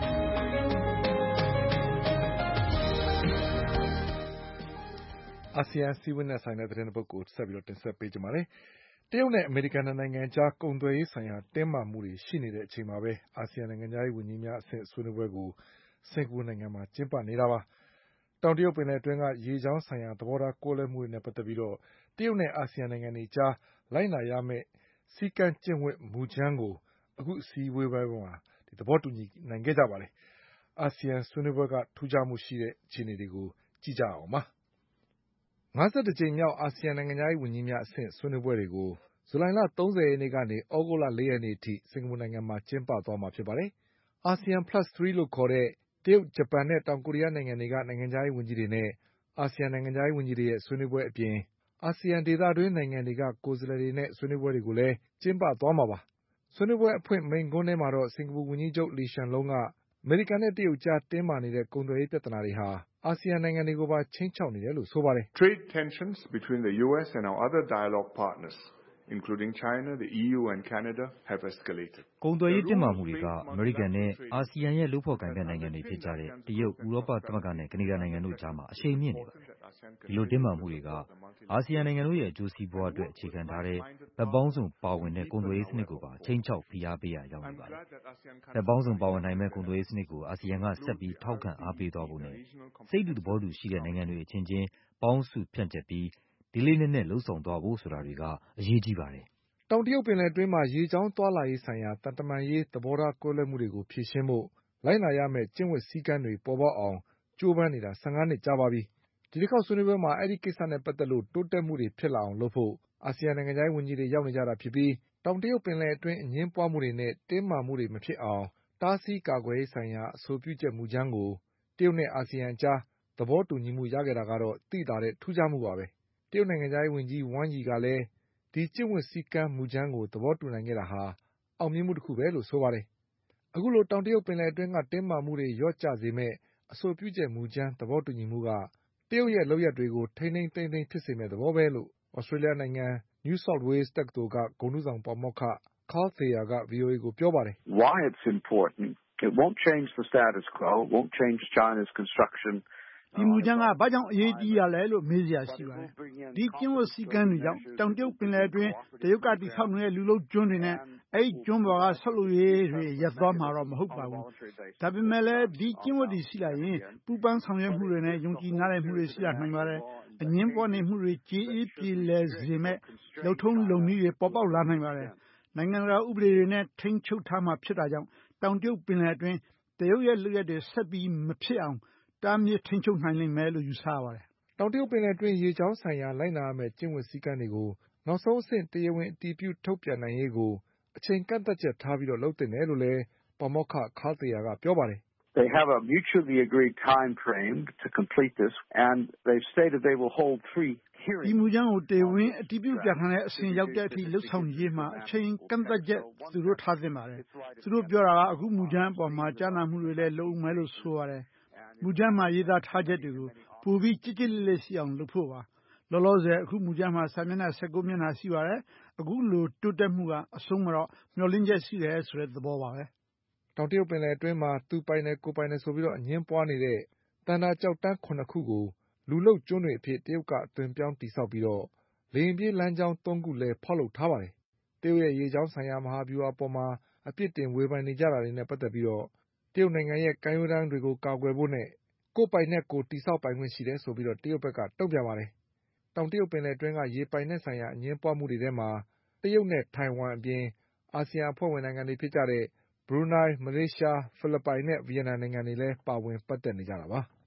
အာဆီယံစည်းဝေးနဲ့ဆိုင်တဲ့သတင်းတစ်ပုဒ်ကိုဆက်ပြီးတော့တင်ဆက်ပေးကြပါမယ်။တရုတ်နဲ့အမေရိကန်နိုင်ငံကြားကုန်သွယ်ရေးဆိုင်ရာတင်းမာမှုတွေရှိနေတဲ့အချိန်မှာပဲအာဆီယံနိုင်ငံသားရေးဝန်ကြီးများအဆင့်ဆွေးနွေးပွဲကိုစင်ကာပူနိုင်ငံမှာကျင်းပနေတာပါ။တောင်တရုတ်ပင်လယ်အတွင်းကရေကြောင်းဆိုင်ရာသဘောထားကွဲလွဲမှုတွေနဲ့ပတ်သက်ပြီးတော့တရုတ်နဲ့အာဆီယံနိုင်ငံတွေကြားလိုက်နာရမယ့်စည်းကမ်းကျင့်ဝတ်မူကြမ်းကိုအခုအစည်းအဝေးပွဲမှာသဘောတူညီနိုင်ခဲ့ကြပါတယ်။အာဆီယံဆွေးနွေးပွဲကထူးခြားမှုရှိတဲ့အခြေအနေတွေကိုကြည့်ကြအောင်ပါ။ငါးဆယ့်တစ်ကြိမ်မြောက်အာဆီယံနိုင်ငံခြားရေးဝန်ကြီးများအဆင့်ဆွေးနွေးပွဲတွေကိုဇူလိုင်လသုံးဆယ်ရက်နေ့ကနေသြဂုတ်လလေးရက်နေ့အထိစင်ကာပူနိုင်ငံမှာကျင်းပသွားမှာဖြစ်ပါတယ်။ ASEAN Plus သုံးလို့ခေါ်တဲ့တရုတ်ဂျပန်နဲ့တောင်ကိုရီးယားနိုင်ငံတွေကနိုင်ငံခြားရေးဝန်ကြီးတွေနဲ့အာဆီယံနိုင်ငံခြားရေးဝန်ကြီးတွေရဲ့ဆွေးနွေးပွဲအပြင်အာဆီယံဒေသတွင်းနိုင်ငံတွေကကိုယ်စားလှယ်တွေနဲ့ဆွေးနွေးပွဲတွေကိုလည်းကျင်းပသွားမှာပါဆွေးနွေးပွဲအဖွင့်မိန့်ခွန်းထဲမှာတော့စင်ကာပူဝန်ကြီးချုပ်လီရှန်လုံးကအမေရိကန်နဲ့တရုတ်ကြားတင်းမာနေတဲ့ကုန်သွယ်ရေးပြဿနာတွေဟာအာဆီယံနိုင်ငံတွေကိုပါခြိမ်းခြောက်နေတယ်လို့ဆိုပါတယ် Trade tensions between the U S and our other dialogue partners including China, the E U and Canada have escalated. ကုန်သွယ်ရေးတင်းမာမှုတွေကအမေရိကန်နဲ့အာဆီယံရဲ့လုပ်ဖော်ကိုင်ဖက်နိုင်ငံတွေဖြစ်ကြတဲ့တရုတ်၊ဥရောပသမဂ္ဂနဲ့ကနေဒါနိုင်ငံတို့ကြားမှာအရှိန်မြင့်နေပါတယ်။ဒီလိုတင်းမာမှုတွေကအာဆီယံနိုင်ငံတို့ရဲ့အကျိုးစီးပွားအတွက်အခြေခံထားတဲ့ဘက်ပေါင်းစုံပါဝင်တဲ့ကုန်သွယ်ရေးစနစ်ကိုပါခြိမ်းခြောက်ဖိအားပေးရာရောက်နေပါတယ်။ဘက်ပေါင်းစုံပါဝင်နိုင်မဲ့ကုန်သွယ်ရေးစနစ်ကိုအာဆီယံကဆက်ပြီးထောက်ခံအားပေးသွားဖို့နဲ့စိတ်တူသဘောတူရှိတဲ့နိုင်ငံတွေအချင်းချင်းပေါင်းစုဖြန့်ကျက်ပြီးဒီလေးနက်နဲ့လှုပ်ဆောင်သွားဖို့ဆိုတာတွေကအရေးကြီးပါတယ်။တောင်တရုတ်ပင်လယ်အတွင်းမှာရေကြောင်းသွားလာရေးဆိုင်ရာတန်တမန်ရေးသဘောထားကွဲလွဲမှုတွေကိုဖြေရှင်းဖို့လိုက်နာရမယ့်ကျင့်ဝတ်စည်းကမ်းတွေပေါ်ပေါက်အောင်ကြိုးပမ်းနေတာဆယ်ငါးနှစ်ကြာပါပြီ။ဒီတစ်ခေါက်ဆွေးနွေးပွဲမှာအဲဒီကိစ္စနဲ့ပတ်သက်လို့တိုးတက်မှုတွေဖြစ်လာအောင်လုပ်ဖို့အာဆီယံနိုင်ငံခြားရေးဝန်ကြီးတွေရောက်နေကြတာဖြစ်ပြီးတောင်တရုတ်ပင်လယ်အတွင်းအငြင်းပွားမှုတွေနဲ့တင်းမာမှုတွေမဖြစ်အောင်တားဆီးကာကွယ်ရေးဆိုင်ရာအဆိုပြုချက်မူကြမ်းကိုတရုတ်နဲ့အာဆီယံအကြားသဘောတူညီမှုရခဲ့တာကတော့သိသာတဲ့ထူးခြားမှုပါပဲ။တရုတ်နိုင်ငံခြားရေးဝန်ကြီးဝမ်ယီကလည်းဒီကျင့်ဝတ်စည်းကမ်းမူကြမ်းကိုသဘောတူနိုင်ခဲ့တာဟာအောင်မြင်မှုတစ်ခုပဲလို့ဆိုပါတယ်။အခုလိုတောင်တရုတ်ပင်လယ်အတွင်းကတင်းမာမှုတွေလျော့ကျစေမယ့်အဆိုပြုချက်မူကြမ်းသဘောတူညီမှုကတရုတ်ရဲ့လုပ်ရပ်တွေကိုထိန်းသိမ်းသိမ်းသိမ်းဖြစ်စေမယ့်သဘောပဲလို့ဩစတြေးလျနိုင်ငံ New South Wales တက္ကသိုလ်ကဂုဏ်ထူးဆောင်ပါမောက္ခ Carl Thayer က V O A ကိုပြောပါတယ်။ Why it's important, it won't change the status quo, it won't change China's construction ဒီမူကြမ်းကဘာကြောင့်အရေးကြီးရလဲလို့မေးစရာရှိပါတယ်။ဒီကျင့်ဝတ်စည်းကမ်းတွေကြောင့်တောင်တရုတ်ပင်လယ်အတွင်းတရုတ်ကတည်ဆောက်နေတဲ့လူလုပ်ကျွန်းတွေနဲ့အဲဒီကျွန်းပေါ်ကဆောက်လုပ်ရေးတွေရပ်သွားမှာတော့မဟုတ်ပါဘူး။ဒါပေမဲ့လည်းဒီကျင့်ဝတ်တွေရှိလာရင်ပူပန်းဆောင်ရွက်မှုတွေနဲ့ယုံကြည်နားလည်မှုတွေရှိလာနိုင်ပါတယ်။အငင်းပွားနေမှုတွေကြေးအေးပြေလည်စေမဲ့လုံထုံးလုံနည်းတွေပေါ်ပေါက်လာနိုင်ပါတယ်။နိုင်ငံတကာဥပဒေတွေနဲ့ထိန်းချုပ်ထားမှာဖြစ်တာကြောင့်တောင်တရုတ်ပင်လယ်အတွင်းတရုတ်ရဲ့လုပ်ရက်တွေဆက်ပြီးမဖြစ်အောင်တားမြစ်ထိန်းချုပ်နိုင်လိမ့်မယ်လို့ယူဆရပါတယ်။တောင်တရုတ်ပင်လယ်အတွင်းရေကြောင်းဆိုင်ရာလိုက်နာရမယ့်ကျင့်ဝတ်စည်းကမ်းတွေကိုနောက်ဆုံးအဆင့်တရားဝင်အတည်ပြုထုတ်ပြန်နိုင်ရေးကိုအချိန်ကန့်သတ်ချက်ထားပြီးလုပ်သင့်တယ်လို့လည်းပါမောက္ခ Carl Thayer ကပြောပါတယ်။ They have a mutually agreed time frame to complete this and they've stated they will hold three hearings. ဒီမူကြမ်းကိုတရားဝင်အတည်ပြုပြဌာန်းတဲ့အဆင့်ရောက်တဲ့အထိလှုပ်ဆောင်ရေးမှာအချိန်ကန့်သတ်ချက်သူတို့ထားသင့်ပါတယ်။သူတို့ပြောတာကအခုမူကြမ်းအပေါ်မှာကြားနာမှုတွေလည်းလုပ်မယ်လို့ဆိုရတယ်။မူကြမ်းမှာရေးသားထားချက်တွေကိုပိုပြီးကြည်ကြည်လေးလေးရှိအောင်လုပ်ဖို့ပါ။လောလောဆယ်အခုမူကြမ်းမှာစာမျက်နှာဆယ်ကိုးမျက်နှာရှိပါတယ်။အခုလိုတိုးတက်မှုကအဆုံးမတော့မျှော်လင့်ချက်ရှိတယ်ဆိုတဲ့သဘောပါပဲ။တောင်တရုတ်ပင်လယ်အတွင်းမှာသူပိုင်တယ်ကိုပိုင်တယ်ဆိုပြီးတော့အငင်းပွားနေတဲ့တန်တာကျောက်တန်းခုနှစ်ခုကိုလူလုပ်ကျွန်းတွေအဖြစ်တရုတ်ကအသွင်ပြောင်းတည်ဆောက်ပြီးတော့လေယာဉ်ပြေးလမ်းကြောင်းသုံးခုလည်းဖောက်လုပ်ထားပါတယ်။တရုတ်ရဲ့ရေကြောင်းဆိုင်ရာမဟာဗျူဟာပေါ်မှာအပြစ်တင်ဝေဖန်နေကြတာတွေနဲ့ပတ်သက်ပြီးတော့တရုတ်နိုင်ငံရဲ့ကမ်းရိုးတန်းတွေကိုကာကွယ်ဖို့နဲ့ကိုယ်ပိုင်နဲ့ကိုယ်တည်ဆောက်ပိုင်ခွင့်ရှိတယ်ဆိုပြီးတော့တရုတ်ဘက်ကတုံ့ပြန်ပါတယ်။တောင်တရုတ်ပင်လယ်အတွင်းကရေပိုင်နက်ဆိုင်ရာအငြင်းပွားမှုတွေထဲမှာတရုတ်နဲ့ထိုင်ဝမ်အပြင်အာဆီယံအဖွဲ့ဝင်နိုင်ငံတွေဖြစ်ကြတဲ့ဘရူနိုင်း၊မလေးရှား၊ဖိလစ်ပိုင်နဲ့ဗီယက်နမ်နိုင်ငံတွေလည်းပါဝင်ပတ်သက်နေကြတာပါ။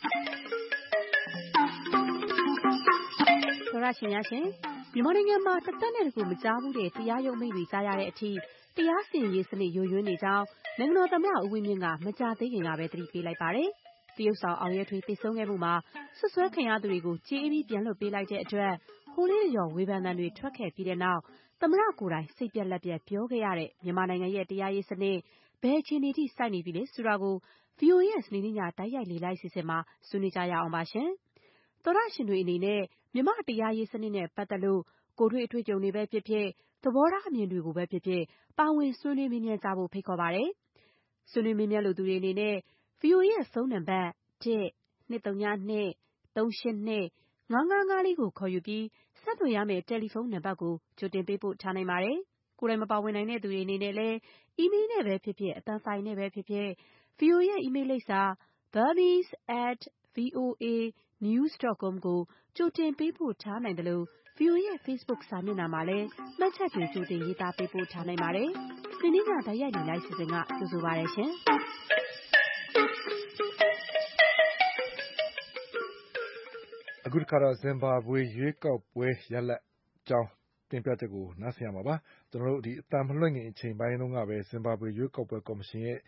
သောရရှင်များရှင်မြန်မာနိုင်ငံမှာတစ်သက်နဲ့တကူမကြားဘူးတဲ့တရားရုံးမိန့်တွေကြားရတဲ့အထိတရားစီရင်ရေးစနစ်ယိုယွင်းနေကြောင်းနိုင်ငံတော်သမ္မတဦးဝင်းမြင့်ကမကြာသေးခင်ကပဲသတိပေးလိုက်ပါတယ်။တရုတ်ဆောင်အောင်ရဲထွေးသေဆုံးခဲ့မှုမှာဆွဆွဲခံရသူတွေကိုကြေးအေးပြီးပြန်လွှတ်ပေးလိုက်တဲ့အတွက်ဟိုးလေးတကျော်ဝေဖန်သံတွေထွက်ခဲ့ပြီးတဲ့နောက်သမ္မတကိုယ်တိုင်စိတ်ပြက်လက်ပြက်ပြောခဲ့ရတဲ့မြန်မာနိုင်ငံရဲ့တရားရေးစနစ်ဘယ်အခြေအနေထိစိုက်နေပြီလဲဆိုတာကို ဗွီအိုအေ ရဲ့စနေနေ့ညတိုက်ရိုက်လေ့လာအစီအစဉ်မှာဆွေးနွေးကြရအောင်ပါရှင်။သောရရှင်တွေအနေနဲ့မြန်မာတရားရေးစနစ်နဲ့ပတ်သက်လို့ကိုယ်တွေ့အတွေ့အကြုံတွေပဲဖြစ်ဖြစ်သဘောထားအမြင်တွေကိုပဲဖြစ်ဖြစ်ပါဝင်ဆွေးနွေးမေးမြန်းကြဖို့ဖိတ်ခေါ်ပါတယ်။ဆွေးနွေးမေးမြန်းလိုသူတွေအနေနဲ့ ဗွီအိုအေ ရဲ့ဖုန်းနံပါတ်တစ်နှစ်သုံးညနှစ်သုံးရှစ်နှစ်ငါးငါးငါးလေးကိုခေါ်ယူပြီးဆက်သွယ်ရမယ့်တယ်လီဖုန်းနံပါတ်ကိုကြိုတင်ပေးပို့ထားနိုင်ပါတယ်။ကိုယ်တိုင်မပါဝင်နိုင်တဲ့သူတွေအနေနဲ့လည်းအီးမေးလ်နဲ့ပဲဖြစ်ဖြစ်အသံဖိုင်နဲ့ပဲဖြစ်ဖြစ် ဗွီအိုအေ ရဲ့အီးမေးလ်လိပ်စာ burmese at voa news dot com ကိုကြိုတင်ပေးပို့ထားနိုင်တယ်လို့ ဗွီအိုအေ ရဲ့ Facebook စာမျက်နှာမှာလည်းမှတ်ချက်တွေကြိုတင်ရေးသားပေးပို့ထားနိုင်ပါတယ်။ဒီနေ့ကတိုက်ရိုက်နေလိုက်စီစဉ်ကကြိုဆိုပါရရှင်။အခုတစ်ခါတော့ဇင်ဘာဘွေရွေးကောက်ပွဲရလဒ်အကြောင်းတင်ပြချက်ကိုနားဆင်ရမှာပါ။ကျွန်တော်တို့ဒီအတန်မလွှင့်ခင်အချိန်ပိုင်းတုန်းကပဲဇင်ဘာဘွေရွေးကောက်ပွဲကော်မရှင်ရဲ့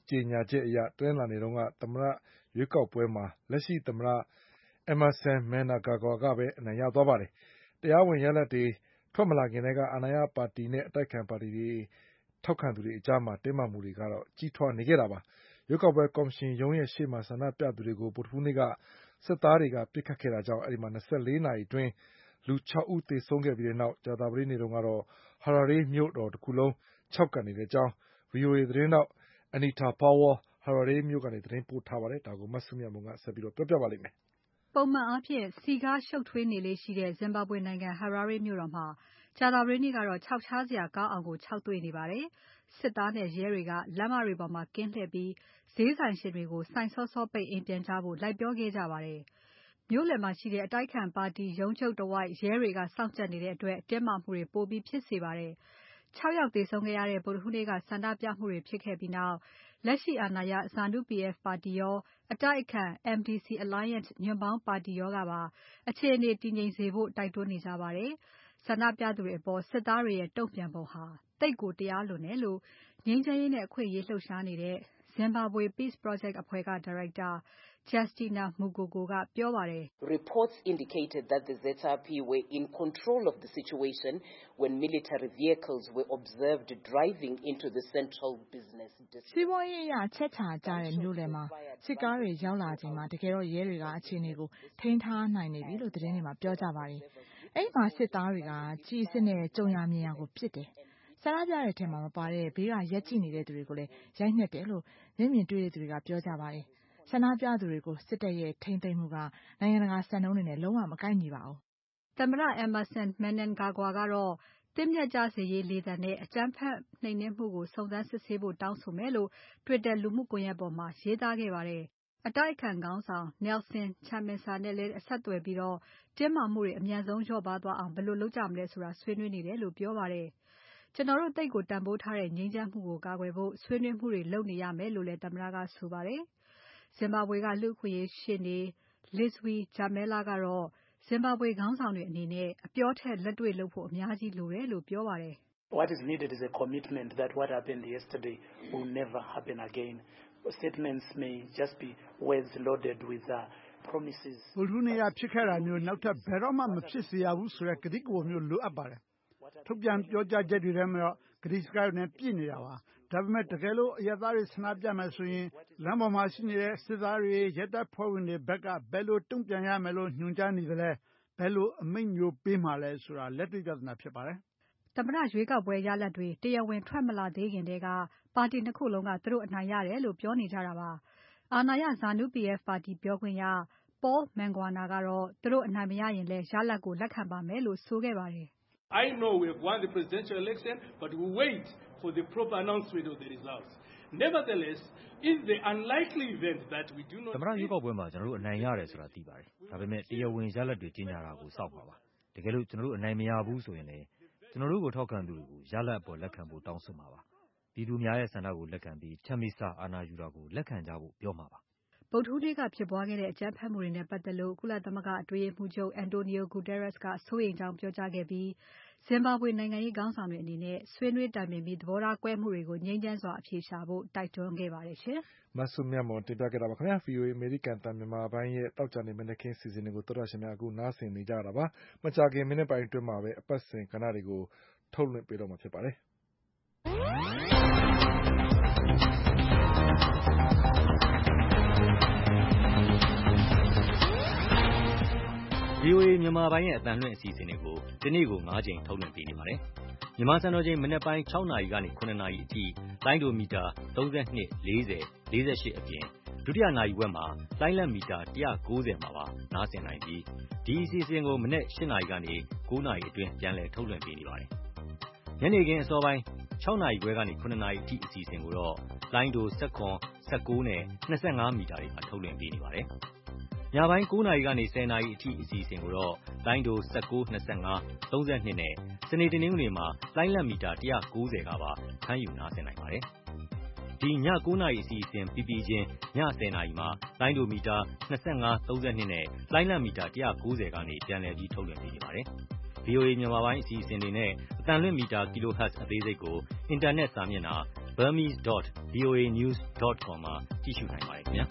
ကြေညာချက်အရတနင်္လာနေ့တုန်းကသမ္မတရွေးကောက်ပွဲမှာလက်ရှိသမ္မတ Emmerson Mnangagwa ကပဲအနိုင်ရသွားပါတယ်။တရားဝင်ရလဒ်တွေထွက်မလာခင်တည်းကအာဏာရပါတီနဲ့အတိုက်အခံပါတီတွေထောက်ခံသူတွေအကြားမှာတင်းမာမှုတွေကတော့ကြီးထွားနေခဲ့တာပါ။ရွေးကောက်ပွဲကော်မရှင်ရုံးရဲ့ရှေ့မှာဆန္ဒပြသူတွေကိုဗုဒ္ဓဟူးနေ့ကစစ်သားတွေကပစ်ခတ်ခဲ့တာကြောင့်အဲဒီမှာ၂၄နာရီအတွင်းလူ၆ဦးသေဆုံးခဲ့ပြီးတဲ့နောက်ကြာသပတေးနေ့တုန်းကတော့ Harare မြို့တော်တစ်ခုလုံးခြောက်ကပ်နေတဲ့အကြောင်း ဗွီအိုအေ သတင်းထောက် Anita Powell Harare မြို့ကနေသတင်းပေးပို့ထားပါတယ်။ဒါကိုမစုမြတ်မွန်ကဆက်ပြီးပြောပြပါလိမ့်မယ်။ပုံမှန်အားဖြင့်စည်ကားရှုပ်ထွေးနေလေ့ရှိတဲ့ Zimbabwe နိုင်ငံ Harare မြို့တော်မှာကြာသပတေးနေ့ကတော့ခြောက်ခြားစရာကောင်းအောင်ကိုခြောက်သွေ့နေပါတယ်။စစ်သားနဲ့ရဲတွေကလမ်းမတွေပေါ်မှာကင်းလှည့်ပြီးဈေးဆိုင်ရှင်တွေကိုဆိုင်စောစောပိတ်အိမ်ပြန်ကြဖို့လိုက်ပြောခဲ့ကြပါတယ်။မြို့လယ်မှာရှိတဲ့အတိုက်အခံပါတီရုံးချုပ်တဝိုက်ရဲတွေကစောင့်ကြပ်နေတဲ့အတွက်တင်းမာမှုတွေပိုပြီးဖြစ်စေပါတယ်။၆ယောက်သေဆုံးခဲ့ရတဲ့ဗုဒ္ဓဟူးနေ့ကဆန္ဒပြမှုတွေဖြစ်ခဲ့ပြီးနောက်လက်ရှိအာဏာရ ZANU-P F ပါတီရောအတိုက်အခံ M D C Alliance ညွန့်ပေါင်းပါတီရောကပါအခြေအနေတည်ငြိမ်စေဖို့တိုက်တွန်းနေကြပါတယ်။ဆန္ဒပြသူတွေအပေါ်စစ်သားတွေရဲ့တုံ့ပြန်ပုံဟာသိပ်ကိုတရားလွန်တယ်လို့ငြိမ်းချမ်းရေးနဲ့အခွင့်အရေးလှုပ်ရှားနေတဲ့ Zimbabwe Peace Project အဖွဲ့ကဒါရိုက်တာ Justina Mukoko ကပြောပါတယ်။ Reports indicated that the ZANU-P F were in control of the situation when military vehicles were observed driving into the central business district. စီးပွားရေးအရချက်ချာကြတဲ့မြို့လယ်မှာစစ်ကားတွေရောက်လာချိန်မှာတကယ်တော့ရဲတွေကအခြေအနေကိုထိန်းထားနိုင်နေပြီလို့သတင်းတွေမှာပြောကြပါတယ်။အဲ့ဒီမှာစစ်သားတွေကကျည်အစစ်နဲ့ကြုံရမြင်ရကိုပစ်တယ်။ဆန္ဒပြတဲ့ထဲမှာမပါတဲ့ဘေးကရက်ကြည့်နေတဲ့သူတွေကိုလည်းရိုက်နှက်တယ်လို့မျက်မြင်တွေ့တဲ့သူတွေကပြောကြပါတယ်။ဆန္ဒပြသူတွေကိုစစ်တပ်ရဲ့ထိန်းသိမ်းမှုကနိုင်ငံတကာစံနှုန်းတွေနဲ့လုံးဝမကိုက်ညီပါဘူး။သမ္မတ Emmerson Mnangagwa ကတော့သင့်မြတ်ကြစေရေးလေသံနဲ့အကြမ်းဖက်နှိမ်နင်းမှုကိုစုံစမ်းစစ်ဆေးဖို့တောင်းဆိုမယ်လို့ Twitter လူမှုကွန်ယက်ပေါ်မှာရေးသားခဲ့ပါတယ်။အတိုက်အခံခေါင်းဆောင် Nelson Chamisa နဲ့လည်းဆက်သွယ်ပြီးတင်းမာမှုတွေအမြန်ဆုံးလျော့ပါးသွားအောင်ဘယ်လိုလုပ်ကြမလဲဆိုတာဆွေးနွေးနေတယ်လို့ပြောပါတယ်။ကျွန်တော်တို့သိပ်ကိုတန်ဖိုးထားတဲ့ငြိမ်းချမ်းမှုကိုကာကွယ်ဖို့ဆွေးနွေးမှုတွေလုပ်နေရမယ်လို့လည်းသမ္မတကဆိုပါတယ်။ Zimbabwe ကလူ့အခွင့်အရေးရှေ့နေ Leslie Jamela ကတော့ Zimbabwe ခေါင်းဆောင်တွေအနေနဲ့အပြောထက်လက်တွေ့လုပ်ဖို့အများကြီးလိုတယ်လို့ပြောပါတယ်။ What is needed is a commitment that what happened yesterday will never happen again. Statements may just be words loaded with uh, promises. ဗုဒ္ဓဟူးနေ့ကဖြစ်ခဲ့တာမျိုးနောက်ထပ်ဘယ်တော့မှမဖြစ်စေရဘူးဆိုတဲ့ကတိကဝတ်မျိုးလိုအပ်ပါတယ်။ထုတ်ပြန်ပြောကြားချက်တွေထဲမှာတော့ကတိစကားတွေနဲ့ပြည့်နေတာပါ။ဒါပေမဲ့တကယ်လို့အရသားတွေဆန္ဒပြမယ်ဆိုရင်လမ်းပေါ်မှာရှိနေတဲ့စစ်သားတွေရဲတပ်ဖွဲ့ဝင်တွေဘက်ကဘယ်လိုတုံ့ပြန်ရမယ်လို့ညွှန်ကြားနေသလဲဘယ်လိုအမိန့်မျိုးပေးမှလဲဆိုတာလက်တွေ့ပြဿနာဖြစ်ပါတယ်။သမ္မတရွေးကောက်ပွဲရလဒ်တွေတရားဝင်ထွက်မလာသေးခင်တည်းကပါတီနှစ်ခုလုံးကသူတို့အနိုင်ရတယ်လို့ပြောနေကြတာပါ။အာဏာရ ZANU-P F ပါတီပြောခွင့်ရ Paul Mangwana ကတော့သူတို့အနိုင်မရရင်လည်းရလဒ်ကိုလက်ခံပါမယ်လို့ဆိုခဲ့ပါတယ်။ I know we have won the presidential election but we wait for the proper announcement of the results. Nevertheless, in the unlikely event that we do not သမ္မတရွေးကောက်ပွဲမှာကျွန်တော်တို့အနိုင်ရတယ်ဆိုတာသိပါတယ်။ဒါပေမဲ့တရားဝင်ရလဒ်တွေကြေညာတာကိုစောင့်ပါပါ။တကယ်လို့ကျွန်တော်တို့အနိုင်မရဘူးဆိုရင်လည်းကျွန်တော်တို့ကိုထောက်ခံသူတွေကိုရလဒ်အပေါ်လက်ခံဖို့တောင်းဆိုမှာပါ။ပြည်သူများရဲ့ဆန္ဒကိုလက်ခံပြီးချမ်းမီစာအာဏာယူတာကိုလက်ခံကြဖို့ပြောမှာပါဗုဒ္ဓဟူးနေ့ကဖြစ်ပွားခဲ့တဲ့အကြမ်းဖက်မှုတွေနဲ့ပတ်သက်လို့ကုလသမဂ္ဂအတွင်းရေးမှူးချုပ် Antonio Guterres ကစိုးရိမ်ကြောင်းပြောကြားခဲ့ပြီး Zimbabwe နိုင်ငံရေးခေါင်းဆောင်တွေအနေနဲ့ဆွေးနွေးတိုင်ပင်ပြီးသဘောထားကွဲမှုတွေကိုငြိမ်းချမ်းစွာအဖြေရှာဖို့တိုက်တွန်းခဲ့ပါတယ်ရှင်။မဆုမြတ်မွန်တင်ပြခဲ့တာပါခင်ဗျာ။ V O A အမေရိကန်တန်မြန်မာပိုင်းရဲ့တောက်ကြနေမနေ့ကင်းစီစဉ်တွေကိုတော်တော်ရှင်များအခုနားဆင်နေကြတာပါ။မကြခင်မိနစ်ပိုင်းအတွင်းမှာပဲအပတ်စဉ်ကဏ္ဍတွေကိုထုတ်လွှင့်ပေးတော့မှာဖြစ်ပါတယ်။ V O A မြန်မာပိုင်းရဲ့အသံလွှင့်အစီအစဉ်တွေကိုဒီနေ့ကို၅ချိန်ထုတ်လွှင့်ပေးနေပါတယ်။မြန်မာစံတော်ချိန်မနက်ပိုင်း၆နာရီကနေ၇နာရီအထိလိုင်းဒိုမီတာ၃၂ ၄၀ ၄၈အပြင်ဒုတိယနာရီဝက်မှာလိုင်းလက်မီတာ၁၉၀မှာပါနားဆင်နိုင်ပြီးဒီအစီအစဉ်ကိုမနက်၈နာရီကနေ၉နာရီအတွင်းပြန်လည်ထုတ်လွှင့်ပေးနေပါတယ်။ညနေခင်းအစောပိုင်း၆နာရီခွဲကနေ၇နာရီအထိအစီအစဉ်ကိုတော့လိုင်းဒို၁၇ ၁၉နဲ့၂၅မီတာတွေမှာထုတ်လွှင့်ပေးနေပါတယ်။ညပိုင်း၉နာရီကနေ၁၀နာရီအထိအစီအစဉ်ကိုတော့လိုင်းဒို၁၉ ၂၅ ၃၂နဲ့စနေတနင်္ဂနွေမှာလိုင်းလက်မီတာ၁၉၀ကပါဖမ်းယူနားဆင်နိုင်ပါတယ်။ဒီည၉နာရီအစီအစဉ်ပြီးပြီးချင်းည၁၀နာရီမှာလိုင်းဒိုမီတာ၂၅ ၃၂နဲ့လိုင်းလက်မီတာ၁၉၀ကနေပြန်လည်ပြီးထုတ်လွှင့်ပေးနေပါတယ်။ V O A မြန်မာပိုင်းအစီအစဉ်တွေနဲ့အသံလွှင့်မီတာ kilohertz အသေးစိတ်ကိုအင်တာနက်စာမျက်နှာ burmese dot v o a news dot com မှာကြည့်ရှုနိုင်ပါတယ်ခင်ဗျာ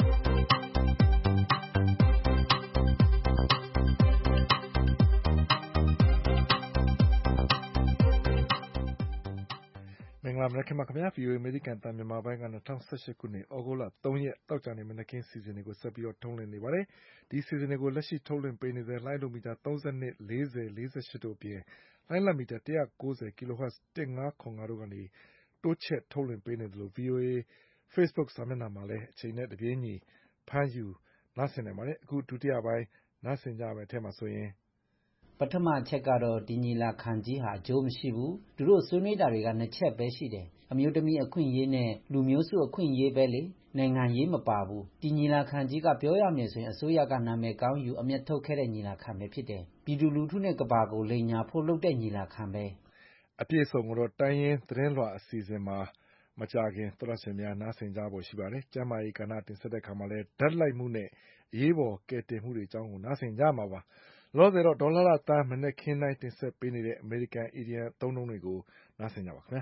မင်္ဂလာမနက်ခင်းပါခင်ဗျာ ဗွီအိုအေ အမေရိကန်အသံမြန်မာပိုင်းက၂၀၁၈ခုနှစ်ဩဂုတ်လ၃ရက်တောက်ကြနေမနက်ခင်းစီစဉ်တွေကိုဆက်ပြီးတော့ထုတ်လွှင့်နေပါတယ်ဒီစီစဉ်တွေကိုလက်ရှိထုတ်လွှင့်ပေးနေတဲ့လိုင်းလိုမီတာ၃၂ ၄၀ ၄၈တို့အပြင်လိုင်းလမီတာ၁၉၀ kHz ၁၅၇၅တို့ကနေတိုးချက်ထုတ်လွှင့်ပေးနေတယ်လို့ ဗွီအိုအေ Facebook စာမျက်နှာမှာလည်းအချိန်နဲ့တပြေးညီဖမ်းယူနားဆင်နိုင်ပါတယ်အခုဒုတိယပိုင်းနားဆင်ကြမယ့်အထက်မှာဆိုရင်ပထမချက်ကတော့ဒီညီလာခံကြီးဟာအကျိုးမရှိဘူးသူတို့ဆွေးနွေးတာတွေကနှစ်ချက်ပဲရှိတယ်အမျိုးသမီးအခွင့်အရေးနဲ့လူမျိုးစုအခွင့်အရေးပဲလေနိုင်ငံရေးမပါဘူးဒီညီလာခံကြီးကပြောရမယ်ဆိုရင်အစိုးရကနာမည်ကောင်းယူအမျက်ထုတ်ခဲ့တဲ့ညီလာခံပဲဖြစ်တယ်ပြည်သူလူထုနဲ့ကဘာကိုလိန်ညာဖို့လုပ်တဲ့ညီလာခံပဲအပြည့်အစုံကတော့တိုင်းရင်းသတင်းလွှာအစီအစဉ်မှာမကြခင်သရရှင်များနားဆင်ကြဖို့ရှိပါတယ်ကျမ်းမာရေးကဏ္ဍတင်ဆက်တဲ့ခါမှာလဲဓာတ်လိုက်မှုနဲ့အရေးပေါ်ကယ်တင်မှုတွေအကြောင်းကိုနားဆင်ကြမှာပါလောဆယ်တော့ဒေါ်လာလာသားမနေ့ခင်းတိုင်းတင်ဆက်ပေးနေတဲ့အမေရိကန်အီဒီယံအသုံးအနှုန်းတွေကိုနားဆင်ကြပါခင်ဗျာ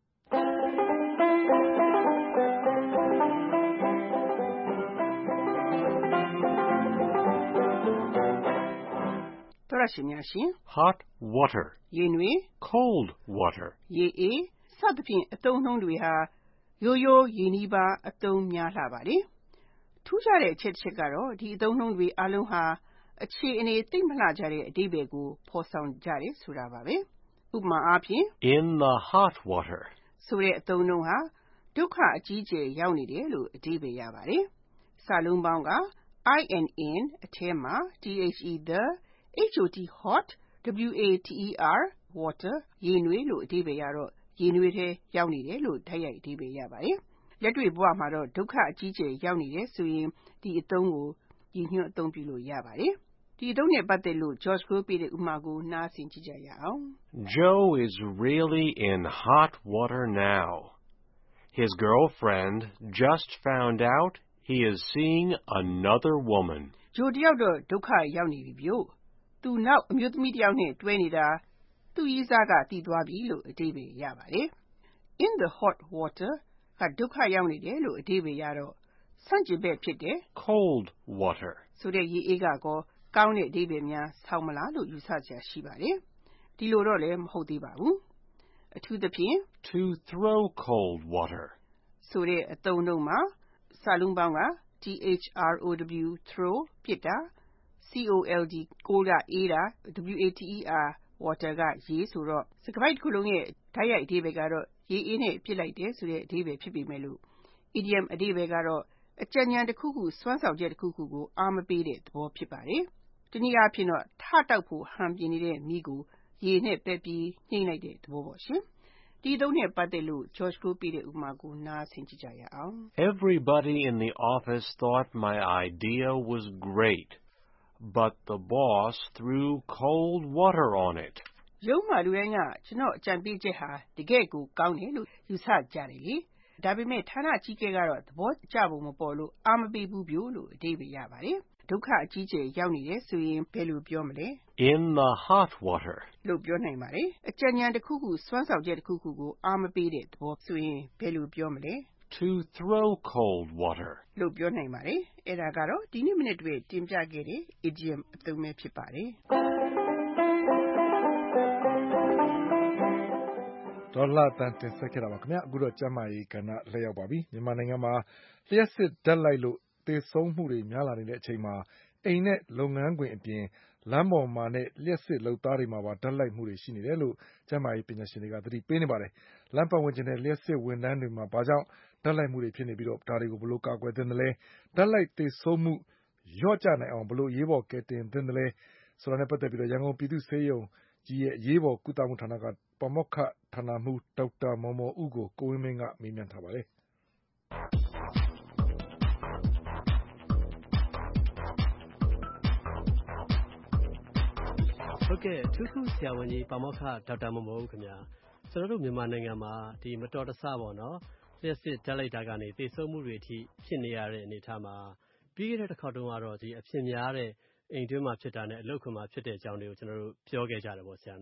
တော်ရရှိများရှင် hot water ရေနွေ cold water ရေအေးစသဖြင့်အသုံးအနှုန်းတွေဟာရိုးရိုးရေနီးပါးအသုံးများလှပါတယ်ထူးခြားတဲ့အချက်တစ်ချက်ကတော့ဒီအသုံးအနှုန်းတွေအလုံးဟာအခြေအနေသိမ့်မလှကြတဲ့အဓိပ္ပာယ်ကိုဖော်ဆောင်ကြတယ်ဆိုတာပါပဲဥပမာအားဖြင့် in the hot water ဆိုတဲ့အသုံးအနှုန်းဟာဒုက္ခအကြီးအကျယ်ရောက်နေတယ်လို့အဓိပ္ပာယ်ရပါတယ်စာလုံးပေါင်းက I and in အထဲမှာ the hot hot water water ရေနွေးလို့အဓိပ္ပာယ်ရတော့ရေနွေးထဲရောက်နေတယ်လို့တိုက်ရိုက်အဓိပ္ပာယ်ရပါတယ်လက်တွေ့ဘဝမှာတော့ဒုက္ခအကြီးအကျယ်ရောက်နေတယ်ဆိုရင်ဒီအသုံးကိုရည်ညွှန်းအသုံးပြုလို့ရပါတယ်ဒီအသုံးနဲ့ပတ်သက်လို့ George ကိုပေးတဲ့ဥပမာကိုနားဆင်ကြည့်ကြရအောင် Joe is really in hot water now. His girlfriend just found out he is seeing another woman. Joe တယောက်တော့ဒုက္ခရောက်နေပြီဗျသူနောက်အမျိုးသမီးတယောက်နဲ့တွဲနေတာသူ့ရေးစားကတည်သွားပြီလို့အဓိပ္ပာယ်ရပါတယ် In the hot water ကဒုက္ခရောက်နေတယ်လို့အဓိပ္ပာယ်ရတော့ဆန့်ကျင်ဘက်ဖြစ်တဲ့ cold water ဆိုတဲ့ရေအေးကကောကောင်းတဲ့အဓိပ္ပာယ်များဆောင်းမလားလို့ယူဆကြရှိပါတယ်ဒီလိုတော့လည်းမဟုတ်သေးပါဘူးအထူးသဖြင့် to throw cold water ဆိုတဲ့အသုံးအနှုန်းမှာစာလုံးပေါင်းက throw ပြစ်တာ cold ကိုယ်ကအေးတာ water water ကရေဆိုတော့စကားပိုက်တစ်ခုလုံးရဲ့တိုက်ရိုက်အဓိပ္ပာယ်ကတော့ရေအေးနဲ့ပြစ်လိုက်တယ်ဆိုတဲ့အဓိပ္ပာယ်ဖြစ်ပေမဲ့လို့ idiom အဓိပ္ပာယ်ကတော့အကြံဉာဏ်တစ်ခုခုစွမ်းဆောင်ချက်တစ်ခုခုကိုအားမပေးတဲ့သဘောဖြစ်ပါတယ်တနည်းအားဖြင့်တော့ထတောက်ဖို့ဟန်ပြင်နေတဲ့မိကိုရေနဲ့ပက်ပြီးနှိမ့်လိုက်တဲ့သဘောပေါ့ရှင်ဒီအသုံးနဲ့ပတ်သက်လို့ George ကိုပေးတဲ့ဥပမာကိုနားဆင်ကြည့်ကြရအောင် Everybody in the office thought my idea was great, but the boss threw cold water on it. ရုံးမှာလူတိုင်းကကျွန်တော်အကြံပေးချက်ဟာတကယ်ကိုကောင်းတယ်လို့ယူဆကြတယ်လေဒါပေမဲ့ဌာနကြီးကဲကတော့သဘောကျပုံမပေါ်လို့အားမပေးဘူးပြို့လို့အဓိပ္ပာယ်ရပါတယ်ဒုက္ခအကြီးကျယ်ရောက်နေတယ်ဆိုရင်ဘယ်လိုပြောမလဲ In the hot water လို့ပြောနိုင်ပါတယ်အကြံဉာဏ်တစ်ခုခုစွမ်းဆောင်ချက်တစ်ခုခုကိုအားမပေးတဲ့သဘောဆိုရင်ဘယ်လိုပြောမလဲ to throw cold water လို့ပြောနိုင်ပါတယ်အဲ့ဒါကတော့ဒီနေ့မိနစ်တွေတင်ပြခဲ့တဲ့ idiom အသုံးပဲဖြစ်ပါတယ်ဒေါ်လာတန်တင်ဆက်ခဲ့တာပါခင်ဗျအခုတော့ကျမ်းမာရေးကဏ္ဍလက်ရောက်ပါပြီမြန်မာနိုင်ငံမှာလျှက်စစ်ဓာတ်လိုက်လို့သေဆုံးမှုတွေများလာနေတဲ့အချိန်မှာအိမ်နဲ့လုပ်ငန်းခွင်အပြင်လမ်းပေါ်မှာနဲ့လျှက်စစ်လုပ်သားတွေမှာပါဓာတ်လိုက်မှုတွေရှိနေတယ်လို့ကျန်းမာရေးပညာရှင်တွေကသတိပေးနေပါတယ်လမ်းပတ်ဝန်းကျင်နဲ့လျှက်စစ်ဝန်ထမ်းတွေမှာဘာကြောင့်ဓာတ်လိုက်မှုတွေဖြစ်နေပြီးတော့ဒါတွေကိုဘယ်လိုကာကွယ်သင့်တယ်လဲဓာတ်လိုက်သေဆုံးမှုလျော့ကျနိုင်အောင်ဘယ်လိုရေးပေါ်ကယ်တင်သင့်တယ်လဲဆိုတာနဲ့ပတ်သက်ပြီးတော့ရန်ကုန်ပြည်သူ့ဆေးရုံကြီးရဲ့ရေးပေါ်ကုသမှုဌာနကပါမောက္ခဌာနမှူးဒေါက်တာမော်မော်ဦးကိုကိုဝင်းမင်းကမေးမြန်းထားပါတယ်ဟုတ်ကဲ့ထူးထူးဆရာဝန်ကြီးပါမောက္ခဒေါက်တာမော်မော်ဦးခင်ဗျာကျွန်တော်တို့မြန်မာနိုင်ငံမှာဒီမတော်တဆပေါ့နော်လျှက်စစ်ဓာတ်လိုက်တာကနေသေဆုံးမှုတွေအထိဖြစ်နေရတဲ့အနေအထားမှာပြီးခဲ့တဲ့တစ်ခါတုန်းကတော့ဒီအဖြစ်များတဲ့အိမ်တွင်းမှာဖြစ်တာနဲ့အလုပ်ခွင်မှာဖြစ်တဲ့အကြောင်းတွေကိုကျွန်တော်တို့ပြောခဲ့ကြတယ်ပေါ့ဆရာနော်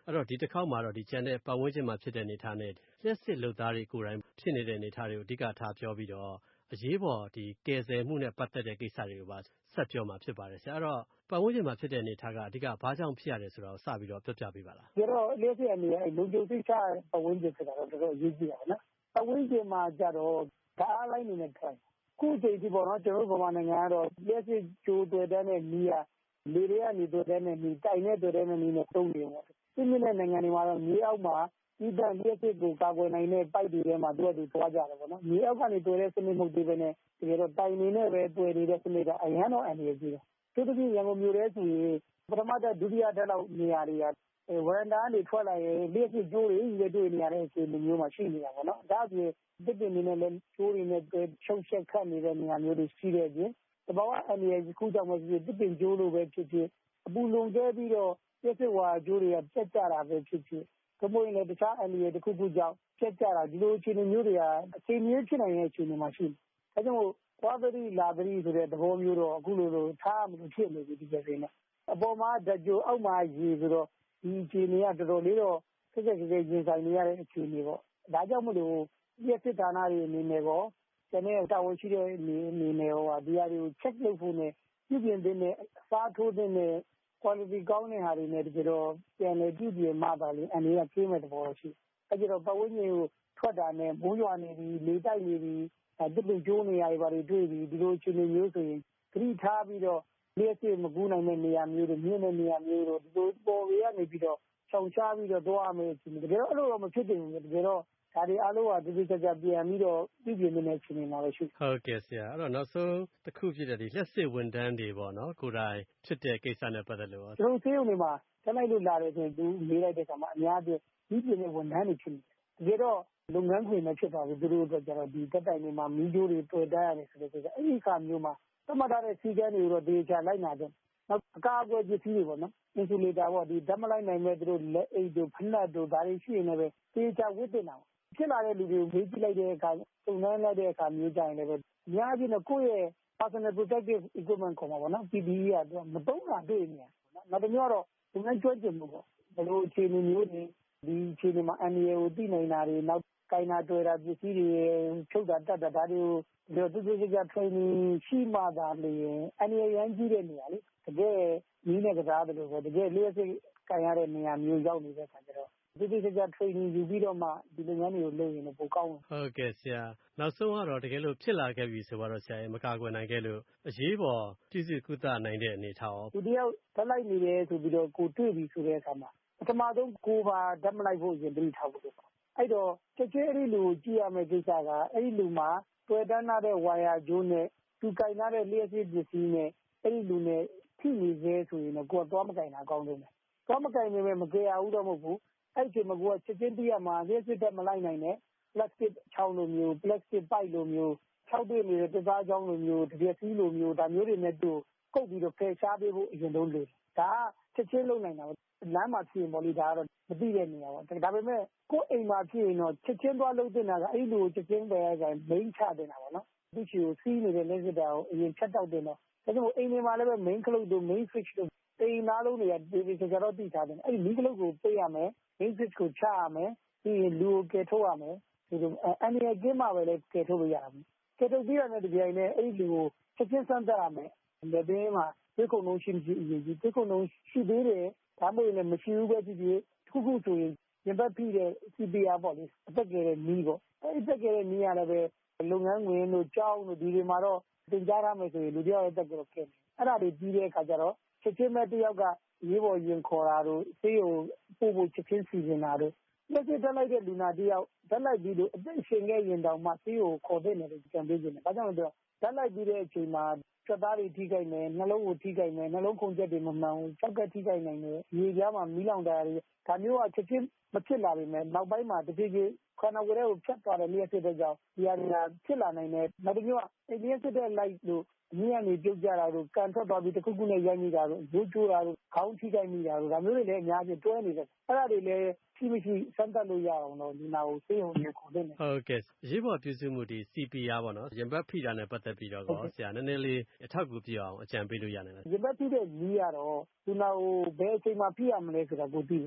အဲ့တော့ဒီတစ်ခေါက်မှာတော့ဒီကျန်တဲ့ပတ်ဝန်းကျင်မှာဖြစ်တဲ့အနေအထားနဲ့လျှက်စစ်လုပ်သားတွေကိုယ်တိုင်ဖြစ်နေတဲ့အနေအထားတွေကိုအဓိကထားပြောပြီးတော့အရေးပေါ်ဒီကယ်ဆယ်မှုနဲ့ပတ်သက်တဲ့ကိစ္စတွေကိုပါဆက်ပြောမှာဖြစ်ပါတယ်ဆရာအဲ့တော့ပတ်ဝန်းကျင်မှာဖြစ်တဲ့အနေအထားကအဓိကဘာကြောင့်ဖြစ်ရတယ်ဆိုတော့စပြီးတော့ပြောပြပေးပါလားကျွန်တော်လျှက်စစ်အနေနဲ့လုံခြုံစိတ်ချပတ်ဝန်းကျင်ဆိုတာတော့တော်တော်အရေးကြီးတာပါနော်ပတ်ဝန်းကျင်မှာကြတော့ဓာတ်အားလိုင်းနေနဲ့ထိုင်ခုချိန်ဒီပေါ့နော်ကျွန်တော်တို့ဗမာနိုင်ငံကတော့လျှက်စစ်ကြိုးတွေ့တဲ့နေရာလေတွေကနေတွေ့တဲ့နေတိုင်နဲ့တွေ့တဲ့နေနဲ့တုံးနေပေါ့ဒီမြင့်တဲ့နိုင်ငံတွေမှာတော့မြေအောက်မှာဒီတန်လျှက်စစ်ကိုကာကွယ်နိုင်တဲ့ပိုက်တွေထဲမှာသူတို့သွားကြတယ်ပေါ့နော်မြေအောက်ကနေတွေ့တဲ့စနစ်မဟုတ်သေးဘဲနဲ့တကယ်တော့တိုင်နေနဲ့ပဲတွေ့နေတဲ့စနစ်ကအရန်တော့အန္တရာယ်ကြီးတယ်သူတို့ပြည်ရန်ကုန်မြို့ထဲဆိုရင်ပထမတက်ဒုတိယတက်လောက်နေရာတွေကဝရန်တာကနေထွက်လာရင်လျှက်စစ်ကြိုးတွေကြီးတွေ့နေရတဲ့အခြေအနေမျိုးမှာရှိနေတာပေါ့နော်ဒါအပြင်တစ်ပင်နေနဲ့လည်းကြိုးတွေနဲ့ချုပ်ချက်ခတ်နေတဲ့နေရာမျိုးတွေရှိတဲ့အပြင်တဘာဝအန္တရာယ်ကြီးခုကြောင့်ပဲဖြစ်တစ်ပင်ကြိုးလိုပဲဖြစ်ဖြစ်အပူလုံကျဲပြီးတော့လျှက်စစ်ဝါကြိုးတွေကပြတ်ကျတာပဲဖြစ်ဖြစ်ကမိုင်းလည်းတခြားအန္တရာယ်တစ်ခုခုကြောင့်ပြတ်ကျတာဒီလိုအခြေအနေမျိုးတွေကအချိန်မျိုးဖြစ်နိုင်တဲ့အခြေအနေမှာရှိတယ်ဒါကြောင့်သွားသတိလာသတိဆိုတဲ့သဘောမျိုးတော့အခုလိုလိုထားမလို့ဖြစ်နေပြီဒီကနေ့အပေါ်မှာဓာတ်ကြိုးအောက်မှာရေဆိုတော့ဒီအခြေအနေကတော်တော်လေးတော့ခက်ခက်ခဲခဲရင်ဆိုင်နေရတဲ့အခြေအနေပေါ့ဒါကြောင့်မလို့လျှက်စစ်ဌာနတွေအနေနဲ့ကောကျန်တဲ့တာဝန်ရှိတဲ့အနေအနေနဲ့ဟောဒီဟာတွေကို check လုပ်ဖို့နဲ့ပြုပြင်တဲ့နဲ့အစားထိုးတဲ့နဲ့ quality ကောင်းတဲ့ဟာတွေနဲ့တကယ်တော့ပြန်လေပြုပြင်မှသာလေအနေနဲ့ကျင်းမဲ့တဲ့ဘောရှိအဲကြတော့ပတ်ဝန်းကျင်ကိုထွက်တာနဲ့ဘိုးရွာနေပြီးလေတိုက်နေပြီးတစ်ပင်ကျိုးနေရတွေပါတွေတွေ့ပြီးဒီလိုအခြေအနေမျိုးဆိုရင်ခရီးထားပြီးတော့လျှက်စစ်မကူးနိုင်တဲ့နေရာမျိုးတွေမြင့်တဲ့နေရာမျိုးတွေဒီလိုပေါ်ရနေပြီးတော့ခြုံချပြီးတော့သွားမယ်အခြေအနေတကယ်တော့အဲ့လိုတော့မဖြစ်တင်ဘူးတကယ်တော့ဒါတွေအားလုံးကဒီဒီကြကြပြန်ပြီးတော့ပြည်ပြင်းနေတဲ့အခြေအနေမှာပဲရှိဟုတ်ကဲ့ဆရာအဲ့တော့နောက်ဆုံးတစ်ခုဖြစ်တဲ့ဒီလျှက်စစ်ဝန်ထမ်းတွေပေါ့နော်ကိုယ်တိုင်ဖြစ်တဲ့ကိစ္စနဲ့ပတ်သက်လို့ကျွန်တော်ဆေးရုံတွေမှာတက်လိုက်လို့လာတယ်ဆိုရင်သူမေးလိုက်တဲ့အခါမှာအများကြီးပြည်ပြင်းတဲ့ဝန်ထမ်းတွေဖြစ်နေတယ်တကယ်တော့လုပ်ငန်းခွင်နဲ့ဖြစ်သွားပြီသူတို့အတွက်ကျတော့ဒီတက်တိုင်တွေမှာမီးကြိုးတွေတွေ့တတ်ရတယ်ဆိုတဲ့ကိစ္စအဲ့ဒီအခါမျိုးမှာသတ်မှတ်ထားတဲ့စီကံတွေတော့ဒေချာလိုက်နာတယ်နောက်အကာအကွယ်ပစ္စည်းတွေပေါ့နော်အင်ဆူလေတာပေါ့ဒီဓာတ်မလိုက်နိုင်မဲ့သူတို့လက်အိတ်တို့ဖနက်တို့ဒါတွေရှိရင်လည်းဒေချာဝတ်တင်တာဖြစ်လာတဲ့လူတွေကိုမေးကြည့်လိုက်တဲ့အခါစုံစမ်းလိုက်တဲ့အခါမျိုးကြရင်လည်းအများကြီးတော့ကိုယ့်ရဲ့ personal protective equipment ခေါ်မှာပေါ့နော် P P E ကမသုံးတာတွေ့နေရတယ်နော်နောက်တစ်မျိုးတော့ဒီနေ့ကြွကြမှုပေါ့ဘယ်လိုအခြေအနေမျိုးတွေဒီအခြေအနေမှာအန်ဒီအေကိုသိနိုင်တာတွေနောက်ကိုင်နာတွေ့တာပစ္စည်းတွေချုပ်တာတတ်တာဒါတွေကိုဒီလိုသူတို့က training ရှိမှသာလေအန်ဒီအေရန်ကြီးတဲ့နေရာလေတကယ်နီးနဲ့ကစားတယ်လို့ဆိုတကယ်လျှက်စစ်ကိုင်ရတဲ့နေရာမျိုးရောက်နေတဲ့အခါကျတော့ဒီဒီကြ training ယူပြီးတော့မှဒီလုပ်ငန်းတွေကိုလုပ်ရင်ပိုကောင်းတယ်ဟုတ်ကဲ့ဆရာနောက်ဆုံးကတော့တကယ်လို့ဖြစ်လာခဲ့ပြီဆိုတော့ဆရာမကာကွယ်နိုင်ခဲ့လို့အရေးပေါ်ပြုစုကုသနိုင်တဲ့အနေထားရောဒီတယောက်ဓာတ်လိုက်နေတယ်ဆိုပြီးတော့ကိုတွေ့ပြီဆိုတဲ့အခါမှာပထမဆုံးကိုပါဓာတ်မလိုက်ဖို့ရင်ပြီးထားဖို့လို့အဲ့တော့ချက်ချင်းအဲ့ဒီလူကိုကြည့်ရမယ့်ကိစ္စကအဲ့ဒီလူမှာတွေ့တန်းလာတဲ့ဝါယာဂျိုးနဲ့သူကင်လာတဲ့လျှက်စစ်ပစ္စည်းနဲ့အဲ့ဒီလူနဲ့ထိနေသေးဆိုရင်တော့ကိုကသွားမကင်တာအကောင်းဆုံးပဲသွားမကင်နေမဲ့မကြရဘူးတော့မဟုတ်ဘူးအဲ့ဒီမှာကိုကချက်ချင်းတည်းရမှာလျှက်စစ်တက်မလိုက်နိုင်နဲ့ပလတ်စတစ်ချောင်းလိုမျိုးပလတ်စတစ်ပိုက်လိုမျိုး၆တွေ့နေတဲ့တစားချောင်းလိုမျိုးတပြက်စီးလိုမျိုးဒါမျိုးတွေနဲ့သူကုတ်ပြီးတော့ဖယ်ရှားပေးဖို့အရင်ဆုံးလိုဒါကချက်ချင်းလုပ်နိုင်တာလမ်းမှာဖြစ်ရင်ပေါ့လေဒါကတော့မသိတဲ့နေရာပေါ့ဒါပေမဲ့ကိုယ်အိမ်မှာဖြစ်ရင်တော့ချက်ချင်းသွားလုပ်တင်တာကအဲ့လိုချက်ချင်းပဲဆိုရင်မိန်းချတင်တာပေါ့နော်သူ့ချီကိုစီးနေတဲ့လက်စစ်တာကိုအရင်ဖြတ်တောက်တင်တော့ဒါကြောင့်အိမ်တွေမှာလည်းပဲ main ခလုတ်တို့ main switch တို့အိမ်သားလုံးတွေကဒီဒီကြတော့တိထားတယ်အဲ့ဒီ main ခလုတ်ကိုပေးရမယ် main switch ကိုချရမယ်ပြီးရင်လူကိုကယ်ထုတ်ရမယ်ဒီလိုအန်ဒီရဲ့ကင်းမှာပဲလေကယ်ထုတ်လို့ရတာကယ်ထုတ်ပြီးရတဲ့ဒီပိုင်းနဲ့အဲ့ဒီလူကိုချက်ချင်းစမ်းသပ်ရမယ်လက်ဘေးမှာဒီကုန်းလုံးရှိမရှိအရေးကြီးဒီကုန်းလုံးရှိသေးတယ်ဒါမှမဟုတ်လည်းမရှိဘူးပဲဖြစ်ဖြစ်ခုခုဆိုရင်ရင်ပတ်ပြီးတဲ့ C P R ပေါ့လေအသက်ကယ်တဲ့နီးပေါ့အဲ့ဒီအသက်ကယ်တဲ့နီးရလည်းပဲလုပ်ငန်းဝင်တို့ကြောင်းတို့ဒီတွေမှာတော့သင်ကြားရမယ်ဆိုရင်လူတယောက်ရဲ့အသက်ကတော့ကဲအဲ့ဒါတွေပြီးတဲ့အခါကျတော့ချက်ချင်းမဲ့တယောက်ကရေးပေါ်ရင်ခေါ်တာတို့ဆေးရုံပို့ဖို့ချက်ချင်းစီစဉ်တာတို့လက်စစ်တက်လိုက်တဲ့လူနာတယောက်တက်လိုက်ပြီးတော့အသက်ရှင်ခဲ့ရင်တောင်မှဆေးရုံခေါ်တဲ့နေတယ်ကြံပေးခြင်းတယ်ဒါကြောင့်တော့တက်လိုက်ပြီးတဲ့အချိန်မှာချက်သားတွေထိခိုက်မယ်နှလုံးကိုထိခိုက်မယ်နှလုံးခုန်ချက်တွေမမှန်ဘူးချောက်ကထိခိုက်နိုင်တယ်ရေပြားမှာမီးလောင်တာတွေဒါမျိုးကချက်ချင်းမဖြစ်လာပေမဲ့နောက်ပိုင်းမှာတဖြည်းဖြည်းခန္ဓာကိုယ်ရဲ့ကိုဖြတ်သွားတဲ့လျှက်စစ်တဲ့ကြောင့်ဒီဟာတွေကဖြစ်လာနိုင်တယ်နောက်တစ်မျိုးကလျှက်စစ်တဲ့လိုက်လို့အမြင့်ကနေပြုတ်ကြတာတို့ကန်ထွက်သွားပြီးတစ်ခုခုနဲ့ရိုက်မိတာတို့ရိုးချိုးတာတို့ခေါင်းထိခိုက်မိတာတို့ဒါမျိုးတွေလည်းအများကြီးတွဲနေတယ်အဲ့ဒါတွေလည်းရှိမရှိစမ်းသပ်လို့ရအောင်တော့ဒီနာကိုစေးုံမျိုးခေါ်တဲ့ဟုတ်ကဲ့ရေးပေါ်ပြုစုမှုဒီ C P R ပေါ့နော်ရင်ဘတ်ဖိတာနဲ့ပတ်သက်ပြီးတော့ကောဆရာနည်းနည်းလေးအထောက်အကူပြအောင်အကြံပေးလို့ရနိုင်လားရင်ဘတ်ဖိတဲ့ကြီးကတော့ဒီနာကိုဘယ်အချိန်မှဖိရမလဲဆိုတာကိုသိတယ်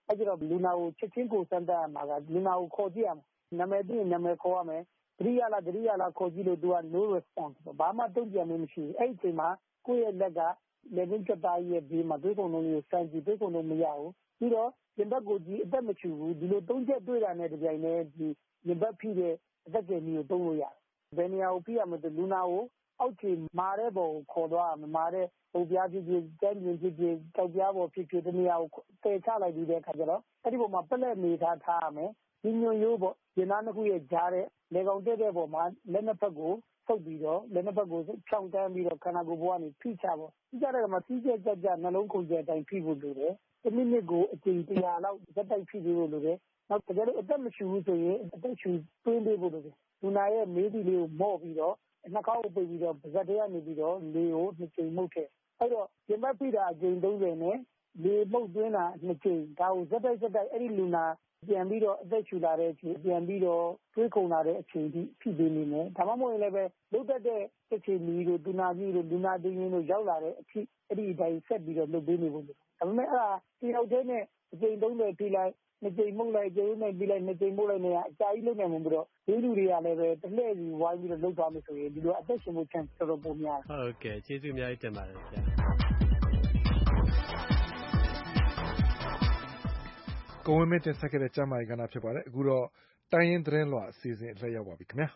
အဲ့ကျတော့လူနာကိုချက်ချင်းကိုစမ်းသပ်ရမှာကလူနာကိုခေါ်ကြည့်ရမှာနာမည်သိရင်နာမည်ခေါ်ရမယ်တတိယလားတတိယလားခေါ်ကြည့်လို့သူက no response ဘာမှတုံ့ပြန်မှုမရှိဘူးအဲ့ဒီအချိန်မှာကိုယ့်ရဲ့လက်ကလက်ရင်းချက်သားရဲ့ဘေးမှာသွေးကုန်လုံးကိုစမ်းကြည့်သွေးကုန်လုံးမရဘူးပြီးတော့ရင်ဘတ်ကိုကြီးအသက်မချူဘူးဒီလိုသုံးချက်တွေ့တာနဲ့တပြိုင်တည်းဒီရင်ဘတ်ဖိတဲ့အသက်ကယ်ကြီးကိုသုံးလို့ရတယ်ဘယ်နေရာကိုဖိရမလဲလူနာကိုအောက်ခြေမာတဲ့ဘောကိုခေါ်သွားရမှာတဲ့ဟိုပြားဖြစ်ဖြစ်ကျန်းကျင်ဖြစ်ဖြစ်ကြောက်ပြားပေါ်ဖြစ်ဖြစ်တနေရာကိုတည်ချလိုက်ပြီးတဲ့အခါကျတော့အဲ့ဒီပေါ်မှာပလက်နေထားထားရမယ်ဒီညွန်ရိုးပေါ့ရင်သားနှစ်ခုရဲ့ကြားတဲ့လေကောင်တက်တဲ့ပေါ်မှာလက်နှစ်ဖက်ကိုဆုပ်ပြီးတော့လက်နှစ်ဖက်ကိုဖြောင်းတန်းပြီးတော့ခန္ဓာကိုယ်ပေါ်ကနေဖိချပေါ့ဖိချတဲ့အခါမှာစီးကျက်ကြကြနှလုံးခုန်ကျက်တိုင်းဖိဖို့လိုတယ်တစ်မိနစ်ကိုအကြိမ်တစ်ရာလောက်ဇက်တိုက်ဖိပြီးလို့လိုတယ်နောက်တကယ်လို့အသက်မရှူဘူးဆိုရင်အသက်ရှူသွင်းပေးဖို့လိုတယ်လူနာရဲ့မေးတီလေးကိုမော့ပြီးတော့နှာခေါင်းကိုပိတ်ပြီးတော့ပါးစပ်ထဲကနေပြီးတော့လေကိုနှစ်ကြိမ်မှုတ်ခဲ့အဲ့တော့ရင်ဘတ်ဖိတာအကြိမ်သုံးဆယ်နဲ့လေမှုတ်သွင်းတာနှစ်ကြိမ်ဒါကိုဇက်တိုက်ဇက်တိုက်အဲ့ဒီလူနာပြန်ပြီးတော့အသက်ရှူလာတဲ့အချိန်ပြန်ပြီးတော့တွေးခုန်လာတဲ့အချိန်ထိဖိပေးနေမယ်ဒါမှမဟုတ်ရင်လည်းပဲလုတ်တက်တဲ့အချိန်မီတို့ဒူနာကြီးတို့လူနာတင်းရင်တို့ရောက်လာတဲ့အချိန်အဲ့ဒီအတိုင်းဆက်ပြီးတော့လုပ်ပေးနေဖို့ဒါပေမဲ့အဲ့ဒါဒီနောက်တည်းနဲ့အချိန်သုံးဆယ်ဖိလိုက်နှစ်ကြိမ်မှုတ်လိုက်ကြိမ်နဲ့ပြီးလိုက်နှစ်ကြိမ်မှုတ်လိုက်နေရအကြာကြီးလုပ်နေမှာမဟုတ်တော့ဒီလူတွေကလည်းပဲတစ်လှည့်စီဝိုင်းပြီးတော့လုပ်သွားမယ်ဆိုရင်ဒီလိုအသက်ရှင်မှု chance တော်တော်ပိုများတယ်ဟုတ်ကဲ့ကျေးဇူးအများကြီးတင်ပါတယ်ဆရာကိုဝင်းမင်းတင်ဆက်ခဲ့တဲ့ကျမ်းမာရေးကဏ္ဍဖြစ်ပါတယ်အခုတော့တိုင်းရင်းသတင်းလွှာအစီအစဉ်အလှည့်ရောက်ပါပြီခင်ဗျာ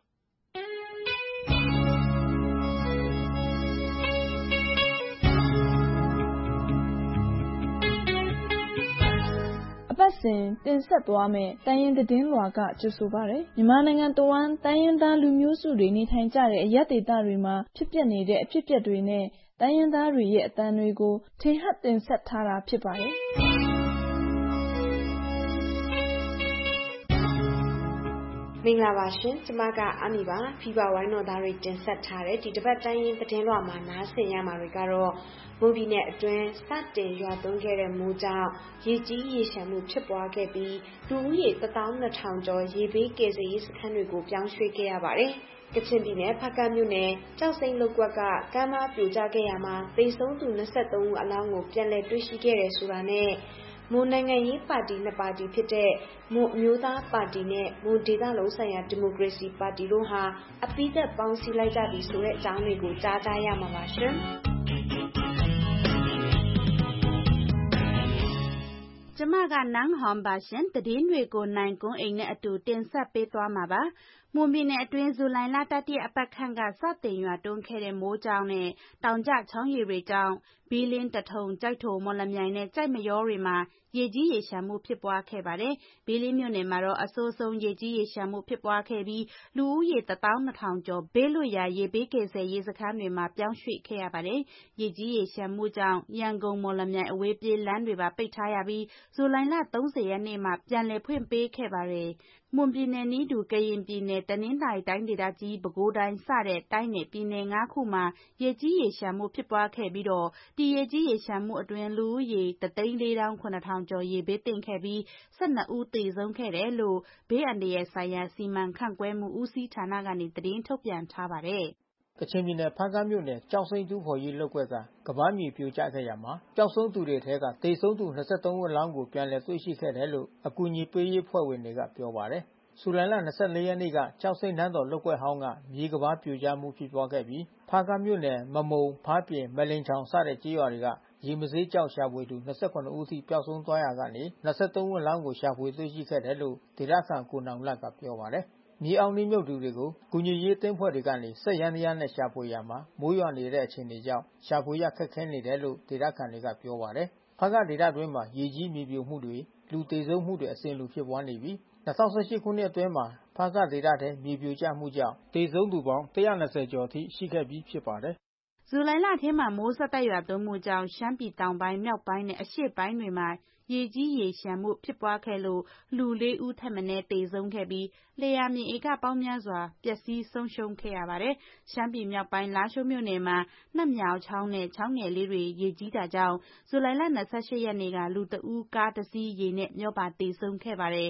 အပတ်စဉ်တင်ဆက်သွားမယ့်တိုင်းရင်းသတင်းလွှာကကြိုဆိုပါရယ်မြန်မာနိုင်ငံတဝန်းတိုင်းရင်းသားလူမျိုးစုတွေနေထိုင်ကြတဲ့အရပ်ဒေသတွေမှာဖြစ်ပျက်နေတဲ့အဖြစ်အပျက်တွေနဲ့တိုင်းရင်းသားတွေရဲ့အသံတွေကိုထင်ဟပ်တင်ဆက်ထားတာဖြစ်ပါတယ်မင်္ဂလာပါရှင်ကျမကအမီပါဖီဘာဝိုင်းတော်သားတွေတင်ဆက်ထားတဲ့ဒီတစ်ပတ်တိုင်းရင်းသတင်းလွှာမှာနားဆင်ရမှာတွေကတော့မွန်ပြည်နယ်အတွင်းစတင်ရွာသွန်းခဲ့တဲ့မိုးကြောင့်ရေကြီးရေရှမ်းမှုဖြစ်ပွားခဲ့ပြီးလူဦးရေတစ်သောင်းနှစ်ထောင်ကျော်ရေဘေးကယ်ဆယ်ရေးစခန်းတွေကိုပြောင်းရွှေ့ခဲ့ရပါတယ်ကချင်ပြည်နယ်ဖားကန့်မြို့နယ်ကြောက်စိမ်းလုပ်ကွက်ကကမ်းမပြိုကျခဲ့ရမှာသေဆုံးသူ၂၃ဦးအလောင်းကိုပြန်လည်တွေ့ရှိခဲ့တယ်ဆိုတာနဲ့မွန်နိုင်ငံရေးပါတီနှစ်ပါတီဖြစ်တဲ့မွန်အမျိုးသားပါတီနဲ့မွန်ဒေသလုံးဆိုင်ရာဒီမိုကရေစီပါတီတို့ဟာအပြီးသက်ပေါင်းစည်းလိုက်ကြပြီဆိုတဲ့အကြောင်းတွေကိုကြားကြရမှာပါရှင်ကျမကနန်းဟွန်ပါရှင်တည်င်းတွေကိုနိုင်ကွန်းအိမ်နဲ့အတူတင်ဆက်ပေးသွားမှာပါမွန်ပြည်နယ်အတွင်းဇူလိုင်လတတိယအပတ်ခန့်ကစတင်ရွာတွန်းခဲ့တဲ့မိုးကြောင့်နဲ့တောင်ကျချောင်းရီတွေကြောင့်ဘီလင်းတထုံကြိုက်ထုံမော်လမြိုင်နဲ့ကြိုက်မရောတွေမှာရေကြီးရေရှမ်းမှုဖြစ်ပွားခဲ့ပါတယ်ဘီလင်းမြို့နယ်မှာတော့အဆိုးဆုံးရေကြီးရေရှမ်းမှုဖြစ်ပွားခဲ့ပြီးလူဦးရေတစ်သောင်းနှစ်ထောင်ကျော်ဘေးလွတ်ရာရေဘေးကယ်ဆယ်ရေးစခန်းတွေမှာပြောင်းရွှေ့ခဲ့ရပါတယ်ရေကြီးရေရှမ်းမှုကြောင့်ရန်ကုန်မော်လမြိုင်အဝေးပြေးလမ်းတွေပါပိတ်ထားရပြီးဇူလိုင်လ၃၀ရက်နေ့မှာပြန်လည်ဖွင့်ပေးခဲ့ပါတယ်မွန်ပြည်နယ်နီးတူကရင်ပြည်နယ်တနင်္သာရီတိုင်းဒေသကြီးပဲခူးတိုင်းစတဲ့တိုင်းနယ်ပြည်နယ်၅ခုမှာရေကြီးရေရှမ်းမှုဖြစ်ပွားခဲ့ပြီးတော့ဒီရေကြီးရေရှမ်းမှုအတွင်းလူဦးရေတစ်သိန်းလေးသောင်းခုနှစ်ထောင်ကျော်ရေဘေးသင့်ခဲ့ပြီး၁၂ဦးသေဆုံးခဲ့တယ်လို့ဘေးအန္တရာယ်ဆိုင်ရာစီမံခန့်ခွဲမှုဦးစီးဌာနကနေသတင်းထုတ်ပြန်ထားပါတယ်ကချင်ပြည်နယ်ဖားကန့်မြို့နယ်ကြောက်စိမ်းတူးဖော်ရေးလုပ်ကွက်ကကဘာမြေပြိုကျခဲ့ရမှာပျောက်ဆုံးသူတွေထဲကသေဆုံးသူ၂၃ဦးအလောင်းကိုပြန်လည်တွေ့ရှိခဲ့တယ်လို့အကူအညီပေးရေးဖွဲ့ဝင်တွေကပြောပါတယ်ဇူလိုင်လ၂၄ရက်နေ့ကကြောက်စိမ်းနှမ်းတော်လုပ်ကွက်ဟောင်းကမြေကဘာပြိုကျမှုဖြစ်ပွားခဲ့ပြီးဖားကန့်မြို့နယ်မမုံဖားပြင်မလင်ချောင်စတဲ့ကြေးရွာတွေကရေမဆေးကြောက်ရှာဖွေသူ၂၇ဦးထိပျောက်ဆုံးသွားရာကနေ၂၃ဦးအလောင်းကိုရှာဖွေတွေ့ရှိခဲ့တယ်လို့ဒေသခံကိုနောင်လတ်ကပြောပါတယ်မြေအောက်နှင်းမြုပ်သူတွေကိုကူညီရေးတင်းဖွဲ့တွေကနေစက်ယန္တရားနဲ့ရှာဖွေရာမှာမိုးရွာနေတဲ့အခြေအနေကြောင့်ရှာဖွေရခက်ခဲနေတယ်လို့ဒေသခံတွေကပြောပါတယ်။ဖားကန့်ဒေသတွင်းမှာရေကြီးမြေပြိုမှုတွေလူသေဆုံးမှုတွေအစဉ်လိုဖြစ်ပွားနေပြီး၂၀၁၈ခုနှစ်အတွင်းမှာဖားကန့်ဒေသထဲမြေပြိုကျမှုကြောင့်သေဆုံးသူပေါင်း၁၂၀ကျော်အထိရှိခဲ့ပြီးဖြစ်ပါတယ်။ဇူလိုင်လထဲမှာမိုးဆက်တိုက်ရွာသွန်းမှုကြောင့်ရှမ်းပြည်တောင်ပိုင်းမြောက်ပိုင်းနဲ့အရှေ့ပိုင်းတွေမှာရေကြီးရေရှမ်းမှုဖြစ်ပွားခဲ့လို့လူလေးဦးထက်မနည်းသေဆုံးခဲ့ပြီးလျှာမြေဧကပေါင်းများစွာပျက်စီးဆုံးရှုံးခဲ့ရပါတယ်။ရှမ်းပြည်မြောက်ပိုင်းလားရှိုးမြို့နယ်မှာနှက်မြောင်ချောင်းနဲ့ချောင်းငယ်လေးတွေရေကြီးတာကြောင့်ဇူလိုင်လ၂၈ရက်နေ့ကလူတဦးကားတစ်စီးရေနဲ့မျောပါသေဆုံးခဲ့ပါတယ်။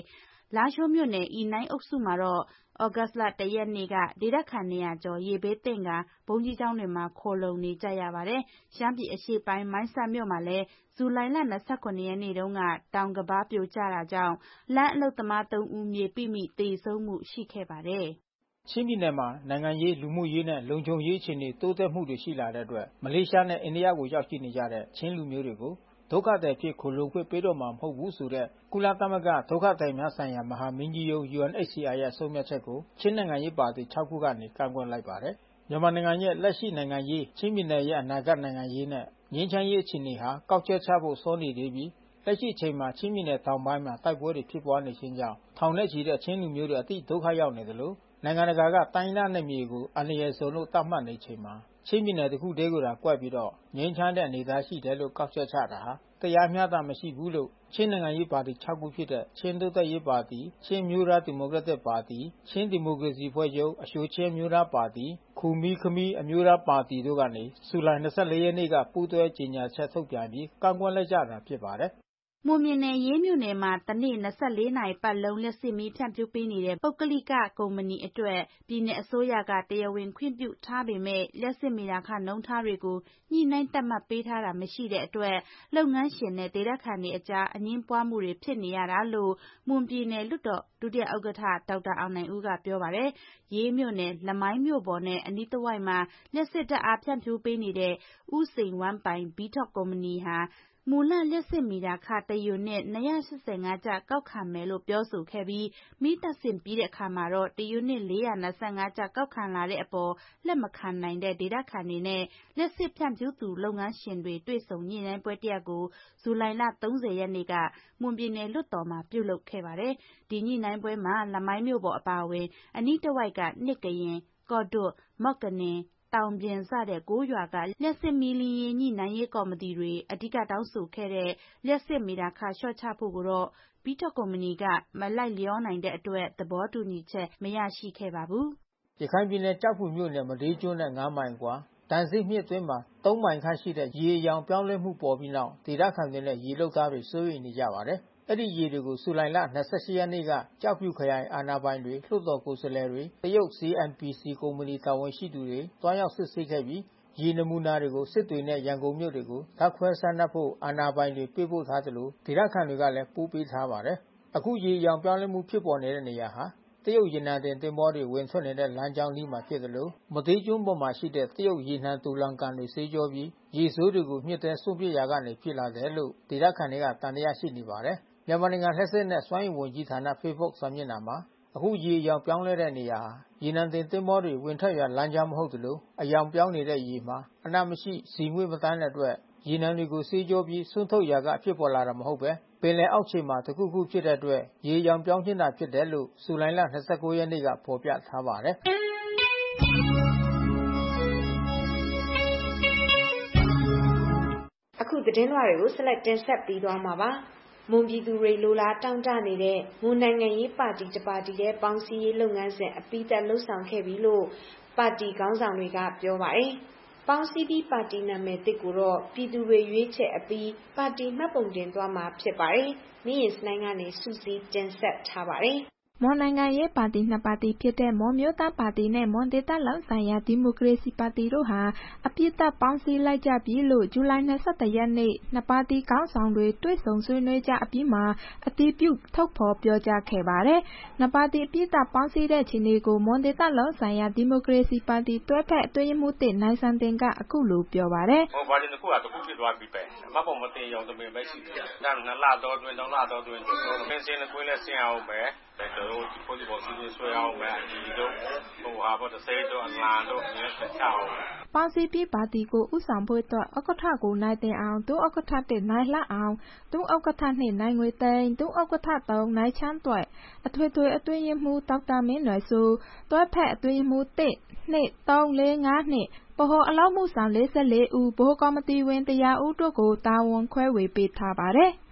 လားရှိုးမြို့နယ်ဤနိုင်အုပ်စုမှာတော့ဩဂတ်လတရက်နေ့ကဒေသခံနေရာကျော်ရေဘေးသင့်ကဘုံကြီးကျောင်းတွေမှာခိုလုံနေကြရပါတယ်။ရှမ်းပြည်အရှေ့ပိုင်းမိုင်းဆတ်မြို့မှာလည်းဇူလိုင်လ၂၇ရက်နေ့တုန်းကတောင်ကဘာပြိုကျတာကြောင့်လမ်းအလုပ်သမားသုံးဦးမြေပိမိသေဆုံးမှုရှိခဲ့ပါတယ်။ချင်းပြည်နယ်မှာနိုင်ငံရေးလူမှုရေးနဲ့လုံခြုံရေးအခြေအနေတိုးတက်မှုတွေရှိလာတဲ့အတွက်မလေးရှားနဲ့အိန္ဒိယကိုရောက်ရှိနေကြတဲ့ချင်းလူမျိုးတွေကိုဒုက္ခသည်ဖြစ်ခိုလုံခွင့်ပေးတော့မှာမဟုတ်ဘူးဆိုတဲ့ကုလသမဂ္ဂဒုက္ခသည်များဆိုင်ရာမဟာမင်းကြီးရုံး U N H C R ရဲ့ဆုံးဖြတ်ချက်ကိုချင်းနိုင်ငံရေးပါတီ၆ခုကနေကန့်ကွက်လိုက်ပါတယ်။မြန်မာနိုင်ငံရဲ့လက်ရှိနိုင်ငံရေးချင်းပြည်နယ်ရဲ့အနာဂတ်နိုင်ငံရေးနဲ့ငြိမ်းချမ်းရေးအခြေအနေဟာကောက်ချက်ချဖို့စောနေသေးပြီးလက်ရှိအချိန်မှာချင်းပြည်နယ်တောင်ပိုင်းမှာတိုက်ပွဲတွေဖြစ်ပွားနေခြင်းကြောင့်ထောင်နဲ့ချီတဲ့ချင်းလူမျိုးတွေအတိဒုက္ခရောက်နေတယ်လို့နိုင်ငံတကာကတိုင်းဒေသနယ်မြေကိုအန္တရာယ်ဇုံလို့သတ်မှတ်နေချိန်မှာချင်းပြည်နယ်တစ်ခုတည်းကိုသာကွက်ပြီးတော့ငြိမ်းချမ်းတဲ့အနေအထားရှိတယ်လို့ကောက်ချက်ချတာဟာတရားမျှတမရှိဘူးလို့ချင်းနိုင်ငံရေးပါတီ၆ခုဖြစ်တဲ့ချင်းတိုးတက်ရေးပါတီချင်းမျိုးသားဒီမိုကရက်တစ်ပါတီချင်းဒီမိုကရေစီအဖွဲ့ချုပ်အရှိုချင်းမျိုးသားပါတီခူမီးခမီးအမျိုးသားပါတီတို့ကနေဇူလိုင်၂၄ရက်နေ့ကပူးတွဲကြေညာချက်ထုတ်ပြန်ပြီးကန့်ကွက်လိုက်ကြတာဖြစ်ပါတယ်။မွန်ပြည်နယ်ရေးမြို့နယ်မှာတနေ့၂၄နာရီပတ်လုံးလျှပ်စစ်မီးဖြန့်ဖြူးပေးနေတဲ့ပုဂ္ဂလိကကုမ္ပဏီအတွက်ပြည်နယ်အစိုးရကတရားဝင်ခွင့်ပြုထားပေမဲ့လျှပ်စစ်မီတာခနှုန်းထားတွေကိုညှိနှိုင်းသတ်မှတ်ပေးထားတာမရှိတဲ့အတွက်လုပ်ငန်းရှင်နဲ့ဒေသခံတွေအကြားအငြင်းပွားမှုတွေဖြစ်နေရတာလို့မွန်ပြည်နယ်လွှတ်တော်ဒုတိယဥက္ကဋ္ဌဒေါက်တာအောင်နိုင်ဦးကပြောပါတယ်။ရေးမြို့နယ်လမိုင်းမြို့ပေါ်နဲ့အနီးတစ်ဝိုက်မှာလျှပ်စစ်ဓာတ်အားဖြန့်ဖြူးပေးနေတဲ့ဦးစိန်ဝမ်းပိုင်ဘီထော့ကုမ္ပဏီဟာမူလလျှပ်စစ်မီတာခတယူနစ်၂၈၅ကျပ်ကောက်ခံမယ်လို့ပြောဆိုခဲ့ပြီးမီးတပ်ဆင်ပြီးတဲ့အခါမှာတော့တယူနစ်၄၂၅ကျပ်ကောက်ခံလာတဲ့အပေါ်လက်မခံနိုင်တဲ့ဒေသခံတွေနဲ့လျှပ်စစ်ဖြန့်ဖြူးသူလုပ်ငန်းရှင်တွေတွေ့ဆုံညှိနှိုင်းပွဲတစ်ရပ်ကိုဇူလိုင်လ၃၀ရက်နေ့ကမွန်ပြည်နယ်လွှတ်တော်မှာပြုလုပ်ခဲ့ပါတယ်။ဒီညှိနှိုင်းပွဲမှာလမိုင်းမြို့ပေါ်အပါအဝင်အနီးတစ်ဝိုက်ကနှစ်ကရင်ကော့ဒွတ်မော့ကနင်တောင်ပြင်စတဲ့ကိုးရွာကလျှပ်စစ်မီးလင်းရေးညှိနှိုင်းရေးကော်မတီတွေအဓိကတောင်းဆိုခဲ့တဲ့လျှပ်စစ်မီတာခလျှော့ချဖို့ကိုတော့ဘီထော့ကုမ္ပဏီကမလိုက်လျောနိုင်တဲ့အတွက်သဘောတူညီချက်မရရှိခဲ့ပါဘူး။ရခိုင်ပြည်နယ်ကျောက်ဖြူမြို့နယ်မဒေးကျွန်းနဲ့၅မိုင်ကွာတန်ဆိပ်မြစ်အတွင်းမှာသုံးမိုင်ခန့်ရှိတဲ့ရေအရောင်ပြောင်းလဲမှုပေါ်ပြီးနောက်ဒေသခံတွေနဲ့ရေလုပ်သားတွေစိုးရိမ်နေကြပါတယ်။အဲဒီရေတွေကိုဇူလိုင်လ၂၈ရက်နေ့ကကျောက်ဖြူခရိုင်အာဏာပိုင်တွေလွှတ်တော်ကိုယ်စားလှယ်တွေတရုတ် C M P C ကုမ္ပဏီတာဝန်ရှိသူတွေတွားရောက်စစ်ဆေးခဲ့ပြီးရေနမူနာတွေကိုစစ်တွေနဲ့ရန်ကုန်မြို့တွေကိုဓါတ်ခွဲစမ်းသပ်ဖို့အာဏာပိုင်တွေပေးပို့ထားသလိုဒေသခံတွေကလည်းပို့ပေးထားပါတယ်။အခုရေအရောင်ပြောင်းလဲမှုဖြစ်ပေါ်နေတဲ့နေရာဟာတရုတ်ရေနံတင်သင်္ဘောတွေဝင်ထွက်နေတဲ့လမ်းကြောင်းအနီးမှာဖြစ်သလိုမဒေးကျွန်းပေါ်မှာရှိတဲ့တရုတ်ရေနံတူလောင်ကန်တွေဆေးကြောပြီးရေဆိုးတွေကိုမြစ်ထဲစွန့်ပစ်ရာကနေဖြစ်လာတယ်လို့ဒေသခံတွေကတန်တရားရှိနေပါတယ်။မြန်မာနိုင်ငံလျှပ်စစ်နဲ့စွမ်းအင်ဝန်ကြီးဌာန Facebook စာမျက်နှာမှာအခုရေအရောင်ပြောင်းလဲတဲ့နေရာဟာရေနံတင်သင်္ဘောတွေဝင်ထွက်ရာလမ်းကြောင်းမဟုတ်သလိုအရောင်ပြောင်းနေတဲ့ရေမှာအနံ့မရှိစီငွေ့မတန်းတဲ့အတွက်ရေနံတွေကိုဆေးကြောပြီးဆွန့်ထုတ်ရာကဖြစ်ပေါ်လာတာမဟုတ်ပဲပင်လယ်အောက်ခြေမှာတခုခုဖြစ်တဲ့အတွက်ရေအရောင်ပြောင်းခြင်းသာဖြစ်တယ်လို့ဇူလိုင်လ၂၉ရက်နေ့ကဖော်ပြထားပါတယ်။အခုသတင်းလွှာတွေကိုဆက်လက်တင်ဆက်ပြီးသွားမှာပါ။မွန်ပြည်သူတွေလိုလားတောင်းတနေတဲ့မွန်နိုင်ငံရေးပါတီတစ်ပါတီရဲ့ပေါင်းစည်းရေးလုပ်ငန်းစဉ်အပြီးသတ်လှုပ်ဆောင်ခဲ့ပြီလို့ပါတီခေါင်းဆောင်တွေကပြောပါတယ်။ပေါင်းစည်းပြီးပါတီနာမည်သစ်ကိုတော့ပြည်သူတွေရွေးချယ်အပြီးပါတီမှတ်ပုံတင်သွားမှာဖြစ်ပါတယ်။မြင်းရင်စနိုင်းကနေစူးစီးတင်ဆက်ထားပါတယ်။မွန်နိုင်ငံရေးပါတီနှစ်ပါတီဖြစ်တဲ့မွန်မျိုးသားပါတီနဲ့မွန်ဒေသလုံးဆိုင်ရာဒီမိုကရေစီပါတီတို့ဟာအပြစ်သက်ပေါင်းစည်းလိုက်ကြပြီလို့ဇူလိုင်၂၁ရက်နေ့နှစ်ပါတီခေါင်းဆောင်တွေတွေ့ဆုံဆွေးနွေးကြအပြီးမှာအတည်ပြုထုတ်ဖော်ပြောကြားခဲ့ပါတယ်။နှစ်ပါတီအပြစ်သက်ပေါင်းစည်းတဲ့ခြေနေကိုမွန်ဒေသလုံးဆိုင်ရာဒီမိုကရေစီပါတီတွဲဖက်အတွင်းမှုတစ်နိုင်စံတင်ကအခုလိုပြောပါတယ်။ဟောပါတီတစ်ခုကတစ်ခုဖြစ်သွားပြီပဲ။မပုံမတင်ရောတပင်ပဲရှိတယ်။ဒါနှစ်လတော့တွင်သုံးလတော့တွင်ကျွန်တော်မင်းစင်းနဲ့ကွင်းနဲ့ဆင်အောင်ပဲကျွန်တော်တို့ဒီပေါ်ဒီပေါ်စီစဉ်ဆွဲအောင်ပဲအဒီတို့ဟိုဟာပေါ်တစ်စိတို့အလားတို့ညက်ချအောင်ပေါင်းစည်းပြီးပါတီကိုဥဆောင်ဖို့အတွက်ဥက္ကဋ္ဌကိုနိုင်တင်အောင်ဒုဥက္ကဋ္ဌတစ်နိုင်လှအောင်ဒုဥက္ကဋ္ဌနှစ်နိုင်ငွေသိန်းဒုဥက္ကဋ္ဌသုံးနိုင်ချမ်းတွဲအထွေထွေအတွင်းရေးမှူးဒေါက်တာမင်းနွယ်စုတွဲဖက်အတွင်းရေးမှူးတစ်နှစ်သုံးလေးငါးနှစ်ဗဟိုအလုပ်မှုဆောင်၄၄ဦးဗဟိုကော်မတီဝင်တစ်ရာဦးတို့ကိုတာဝန်ခွဲဝေပေးထားပါတယ်။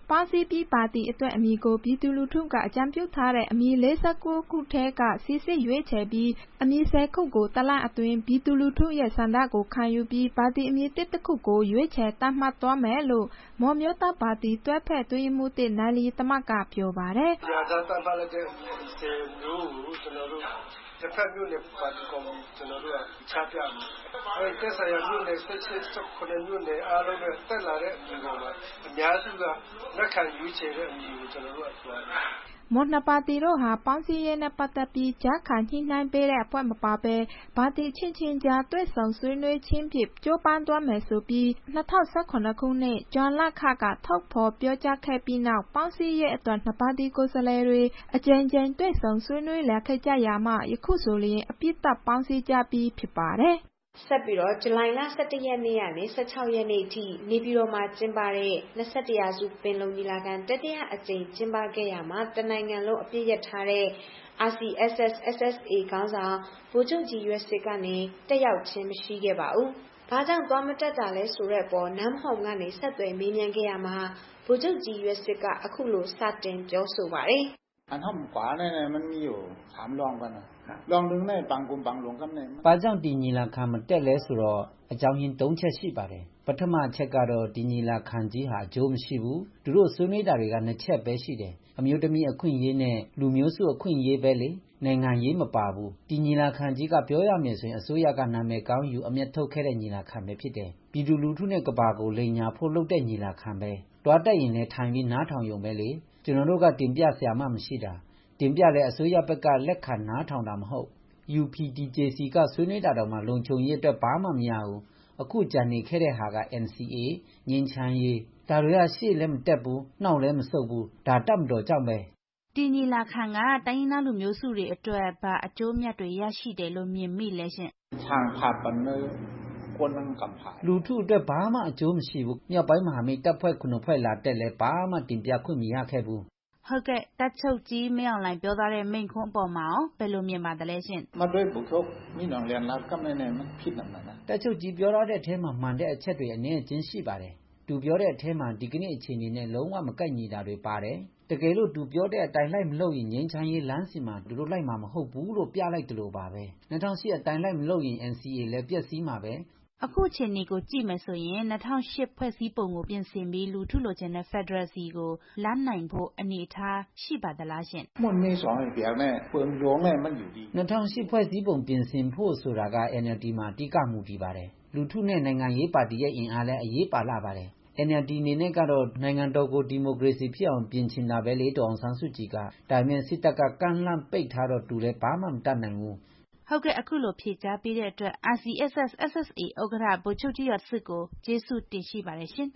ပေါင်းစည်းပြီးပါတီအတွက်အမည်ကိုပြည်သူလူထုကအကြံပြုထားတဲ့အမည်၄၉ခုထဲကစီစစ်ရွေးချယ်ပြီးအမည်၁၀ခုကိုတလအတွင်းပြည်သူလူထုရဲ့ဆန္ဒကိုခံယူပြီးပါတီအမည်တစ်တစ်ခုကိုရွေးချယ်သတ်မှတ်သွားမယ်လို့မွန်မျိုးသားပါတီတွဲဖက်အတွင်းရေးမှူးတစ်နိုင်လီသမတ်ကပြောပါတယ်။ရာဇသတ်မှတ်လိုက်တဲ့ဆယ်မျိုးကိုကျွန်တော်တို့တစ်ဖက်မျိုးနဲ့ပါတီကော်မတီကျွန်တော်တို့ကချပြမယ်။အဲတက်ဆိုင်ရာမျိုးနဲ့ဆက်ချက်ခုနှစ်မျိုးနဲ့အားလုံးနဲ့တက်လာတဲ့အမည်ပေါ်မှာအများစုကလက်ခံရွေးချယ်တဲ့အမည်ကိုကျွန်တော်တို့ကပြောတယ်။မွန်နှစ်ပါတီတို့ဟာပေါင်းစည်းရေးနဲ့ပတ်သက်ပြီးကြားခံညှိနှိုင်းပေးတဲ့အဖွဲ့မပါဘဲပါတီချင်းချင်းကြားတွေ့ဆုံဆွေးနွေးခြင်းဖြင့်ကြိုးပမ်းသွားမယ်ဆိုပြီး၂၀၁၇ခုနှစ်ဇွန်လခကထုတ်ဖော်ပြောကြားခဲ့ပြီးနောက်ပေါင်းစည်းရေးအတွက်နှစ်ပါတီကိုယ်စားလှယ်တွေအကြိမ်ကြိမ်တွေ့ဆုံဆွေးနွေးလာခဲ့ကြရာမှယခုဆိုရင်အပြည့်သက်ပေါင်းစည်းကြပြီးဖြစ်ပါတယ်။ဆက်ပြီးတော့ဇူလိုင်လ၁၁ရက်နေ့ကနေ၁၆ရက်နေ့အထိနေပြည်တော်မှာကျင်းပတဲ့၂၁ရာစုပင်လုံညီလာခံတတိယအကြိမ်ကျင်းပခဲ့ရမှာတနိုင်ငံလုံးအပြည့်ရထားတဲ့ R C S S S S A ခေါင်းဆောင်ဗိုလ်ချုပ်ကြီးရွက်စစ်ကနေတက်ရောက်ခြင်းမရှိခဲ့ပါဘူး။ဘာကြောင့်သွားမတက်တာလဲဆိုတဲ့အပေါ်နမ်ဟုံကနေဆက်သွယ်မေးမြန်းခဲ့ရမှာဗိုလ်ချုပ်ကြီးရွက်စစ်ကအခုလိုစတင်ပြောဆိုပါတယ်။อันทำขวาเนี่ยมันมีอยู่สามรองกันนะรองหนึ่งเนี่ยบางกลุ่มบางหลวงกันเนี่ยဘာကြောင့်ဒီညီလာခံမတက်လဲဆိုတော့အကြောင်းရင်း၃ချက်ရှိပါတယ်ပထမအချက်ကတော့ဒီညီလာခံကြီးဟာအကျိုးမရှိဘူးသူတို့ဆွေးနွေးတာတွေကနှစ်ချက်ပဲရှိတယ်အမျိုးသမီးအခွင့်အရေးနဲ့လူမျိုးစုအခွင့်အရေးပဲလေနိုင်ငံရေးမပါဘူးဒီညီလာခံကြီးကပြောရမယ်ဆိုရင်အစိုးရကနာမည်ကောင်းယူအမျက်ထုတ်ခဲ့တဲ့ညီလာခံပဲဖြစ်တယ်ပြည်သူလူထုနဲ့ကဘာကိုလိန်ညာဖို့လုပ်တဲ့ညီလာခံပဲတွားတက်ရင်လည်းထိုင်ပြီးနားထောင်ရုံပဲလေကျွန်တော်တို့ကတင်ပြဆရာမှမရှိတာတင်ပြတဲ့အစိုးရဘက်ကလက်ခံနားထောင်တာမဟုတ် U P D J C ကဆွေးနွေးတာတော့မှလုံခြုံရေးအတွက်ဘာမှမရဘူးအခုကြံနေခဲ့တဲ့ဟာက N C A ငြိမ်းချမ်းရေးဒါတွေကရှေ့လည်းမတက်ဘူးနှောက်လည်းမဆုတ်ဘူးဒါတက်မတော်ကြောင့်ပဲဒီညီလာခံကတိုင်းရင်းသားလူမျိုးစုတွေအတွက်ဘာအကျိုးမြတ်တွေရရှိတယ်လို့မြင်မိလဲရှင်ทางผ่านปันเนอร์คนนั่งกำผาလူထုအတွက်ဘာမှအကျိုးမရှိဘူးမြောက်ပိုင်းမဟာမိတ်တပ်ဖွဲ့ခုနှစ်ဖွဲ့လာတက်လဲဘာမှတင်ပြခွင့်မရခဲ့ဘူးဟုတ်ကဲ့တပ်ချုပ်ကြီးမင်းအောင်လှိုင်ပြောသားတဲ့မိန့်ခွန်းအပေါ်မှာရောဘယ်လိုမြင်ပါသလဲရှင်မတွေ့ဘူးထုတ်မိနောင်လျံလာကမဲနဲ့ဖြစ်နေမှာတပ်ချုပ်ကြီးပြောတဲ့အထဲမှာမှန်တဲ့အချက်တွေအနည်းအကျဉ်းရှိပါတယ်သူပြောတဲ့အထဲမှာဒီကနေ့အခြေအနေနဲ့လုံးဝမကိုက်ညီတာတွေပါတယ်တကယ်လို့သူပြောတဲ့အတိုင်းလိုက်မလုပ်ရင်ငြိမ်းချမ်းရေးလမ်းစဉ်မှာသူတို့လိုက်မှာမဟုတ်ဘူးလို့ပြလိုက်တယ်လို့ပါပဲ၂၀၀၈အတိုင်းလိုက်မလုပ်ရင် N C A လည်းပြည့်စည်မှာပဲအခုအချိန်ကိုကြည့်မယ်ဆိုရင်၂၀၀၈ဖွဲ့စည်းပုံကိုပြင်ဆင်ပြီးလူထုလိုချင်တဲ့ Federal စီကိုလမ်းနိုင်ဖို့အနေအထားရှိပါသလားရှင်မွန်နေဆောင်ပြောင်းနဲ့ပုံရုံးနဲ့မယူဒီ၂၀၀၈ဖွဲ့စည်းပုံပြင်ဆင်ဖို့ဆိုတာက N L D မှာအဓိကမူတည်ပါတယ်လူထုနဲ့နိုင်ငံရေးပါတီရဲ့အင်အားလည်းအရေးပါလာပါတယ်N L D အနေနဲ့ကတော့နိုင်ငံတော်ကိုဒီမိုကရေစီဖြစ်အောင်ပြင်ချင်တာပဲလေတောင်ဆန်းစုကြည်ကဒါပေမဲ့စစ်တပ်ကကန့်လန့်ပိတ်ထားတော့သူလည်းဘာမှမတတ်နိုင်ဘူးဟုတ်ကဲ့အခုလိုဖြေကြားပေးတဲ့အတွက် R C S S S S A ဥက္ကဋ္ဌဗိုလ်ချုပ်ကြီးရွက်စစ်ကိုကျေးဇူးတင်ရှိပါတယ်ရှင်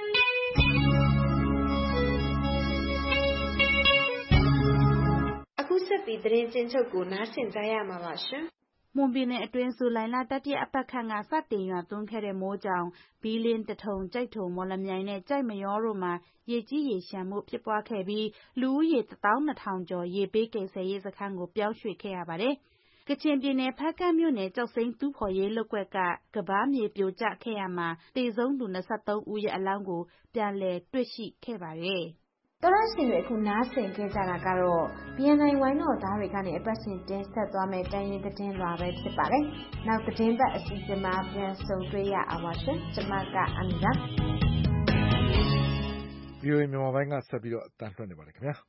အခုဆက်ပြီးသတင်းချင်းချုပ်ကိုနားဆင်ကြရမှာပါရှင်မွန်ပြည်နယ်အတွင်းဇူလိုင်လတတိယအပတ်ခန့်ကစတင်ရွာသွန်းခဲ့တဲ့မိုးကြောင့်ဘီလင်းတထုံကြိုက်ထုံမော်လမြိုင်နဲ့ကြိုက်မရောတို့မှာရေကြီးရေရှမ်းမှုဖြစ်ပွားခဲ့ပြီးလူဦးရေတစ်သောင်းနှစ်ထောင်ကျော်ရေပေးကယ်ဆယ်ရေးစခန်းကိုပြောင်းရွှေ့ခဲ့ရပါတယ်ကချင်ပြည်နယ်ဖားကန့်မြို့နယ်ကျောက်စိမ်းတူးဖော်ရေးလုပ်ကွက်ကကဘားမြေပြိုကျခဲ့ရမှာတေဆုံးသူ၂၃ဦးရဲ့အလောင်းကိုပြန်လည်တွေ့ရှိခဲ့ပါတယ်။တော်ရရှင်တွေအခုနားဆင်ခဲ့ကြတာကတော့ B N I ဝိုင်းတော်သားတွေကနေအပတ်စဉ်တင်ဆက်သွားမယ့်တိုင်းရင်းသတင်းလွှာပဲဖြစ်ပါတယ်။နောက်သတင်းပတ်အစီအစဉ်မှာပြန်ဆုံတွေ့ရအောင်ပါရှင်။ကျွန်မကအမီပါ။ V O A မြန်မာပိုင်းကဆက်ပြီးတော့အတန်းလွှင့်နေပါတယ်ခင်ဗျာ။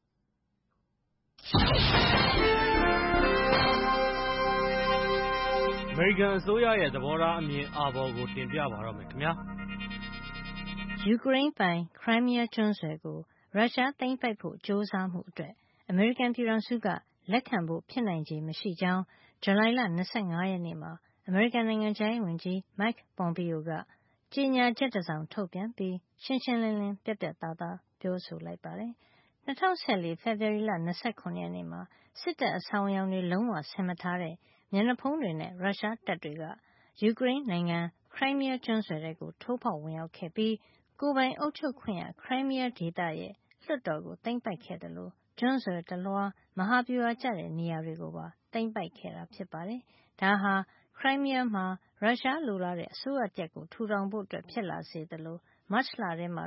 အမေရိကန်အစိုးရရဲ့သဘောထားအမြင်အာဘော်ကိုတင်ပြပါတော့မယ်ခင်ဗျာယူကရိန်းပိုင်ခရိုင်းမီးယားကျွန်းဆွယ်ကိုရုရှားသိမ်းပိုက်ဖို့ကြိုးစားမှုအတွက်အမေရိကန်ပြည်ထောင်စုကလက်ခံဖို့ဖြစ်နိုင်ခြေမရှိကြောင်းဇူလိုင်လ၂၅ရက်နေ့မှာအမေရိကန်နိုင်ငံခြားရေးဝန်ကြီး Mike Pompeo ကကြေညာချက်တစ်စောင်ထုတ်ပြန်ပြီးရှင်းရှင်းလင်းလင်းပြတ်ပြတ်သားသားပြောဆိုလိုက်ပါတယ်။၂၀၁၄ဖေဖော်ဝါရီလ၂၇ရက်နေ့မှာစစ်တပ်အဆောင်အယောင်တွေလုံးဝဆင်မထားတဲ့မျက်နှာဖုံးတွေနဲ့ရုရှားတပ်တွေကယူကရိန်းနိုင်ငံခရိုင်းမီးယားကျွန်းဆွယ်တွေကိုထိုးဖောက်ဝင်ရောက်ခဲ့ပြီးကိုယ်ပိုင်အုပ်ချုပ်ခွင့်ရခရိုင်းမီးယားဒေသရဲ့လွှတ်တော်ကိုသိမ်းပိုက်ခဲ့တယ်လို့ကျွန်းဆွယ်တလွှားမဟာဗျူဟာကျတဲ့နေရာတွေကိုပါသိမ်းပိုက်ခဲ့တာဖြစ်ပါတယ်။ဒါဟာခရိုင်းမီးယားမှာရုရှားလိုလားတဲ့အစိုးရတရပ်ကိုထူထောင်ဖို့အတွက်ဖြစ်လာစေသလိုမတ်လထဲမှာတော့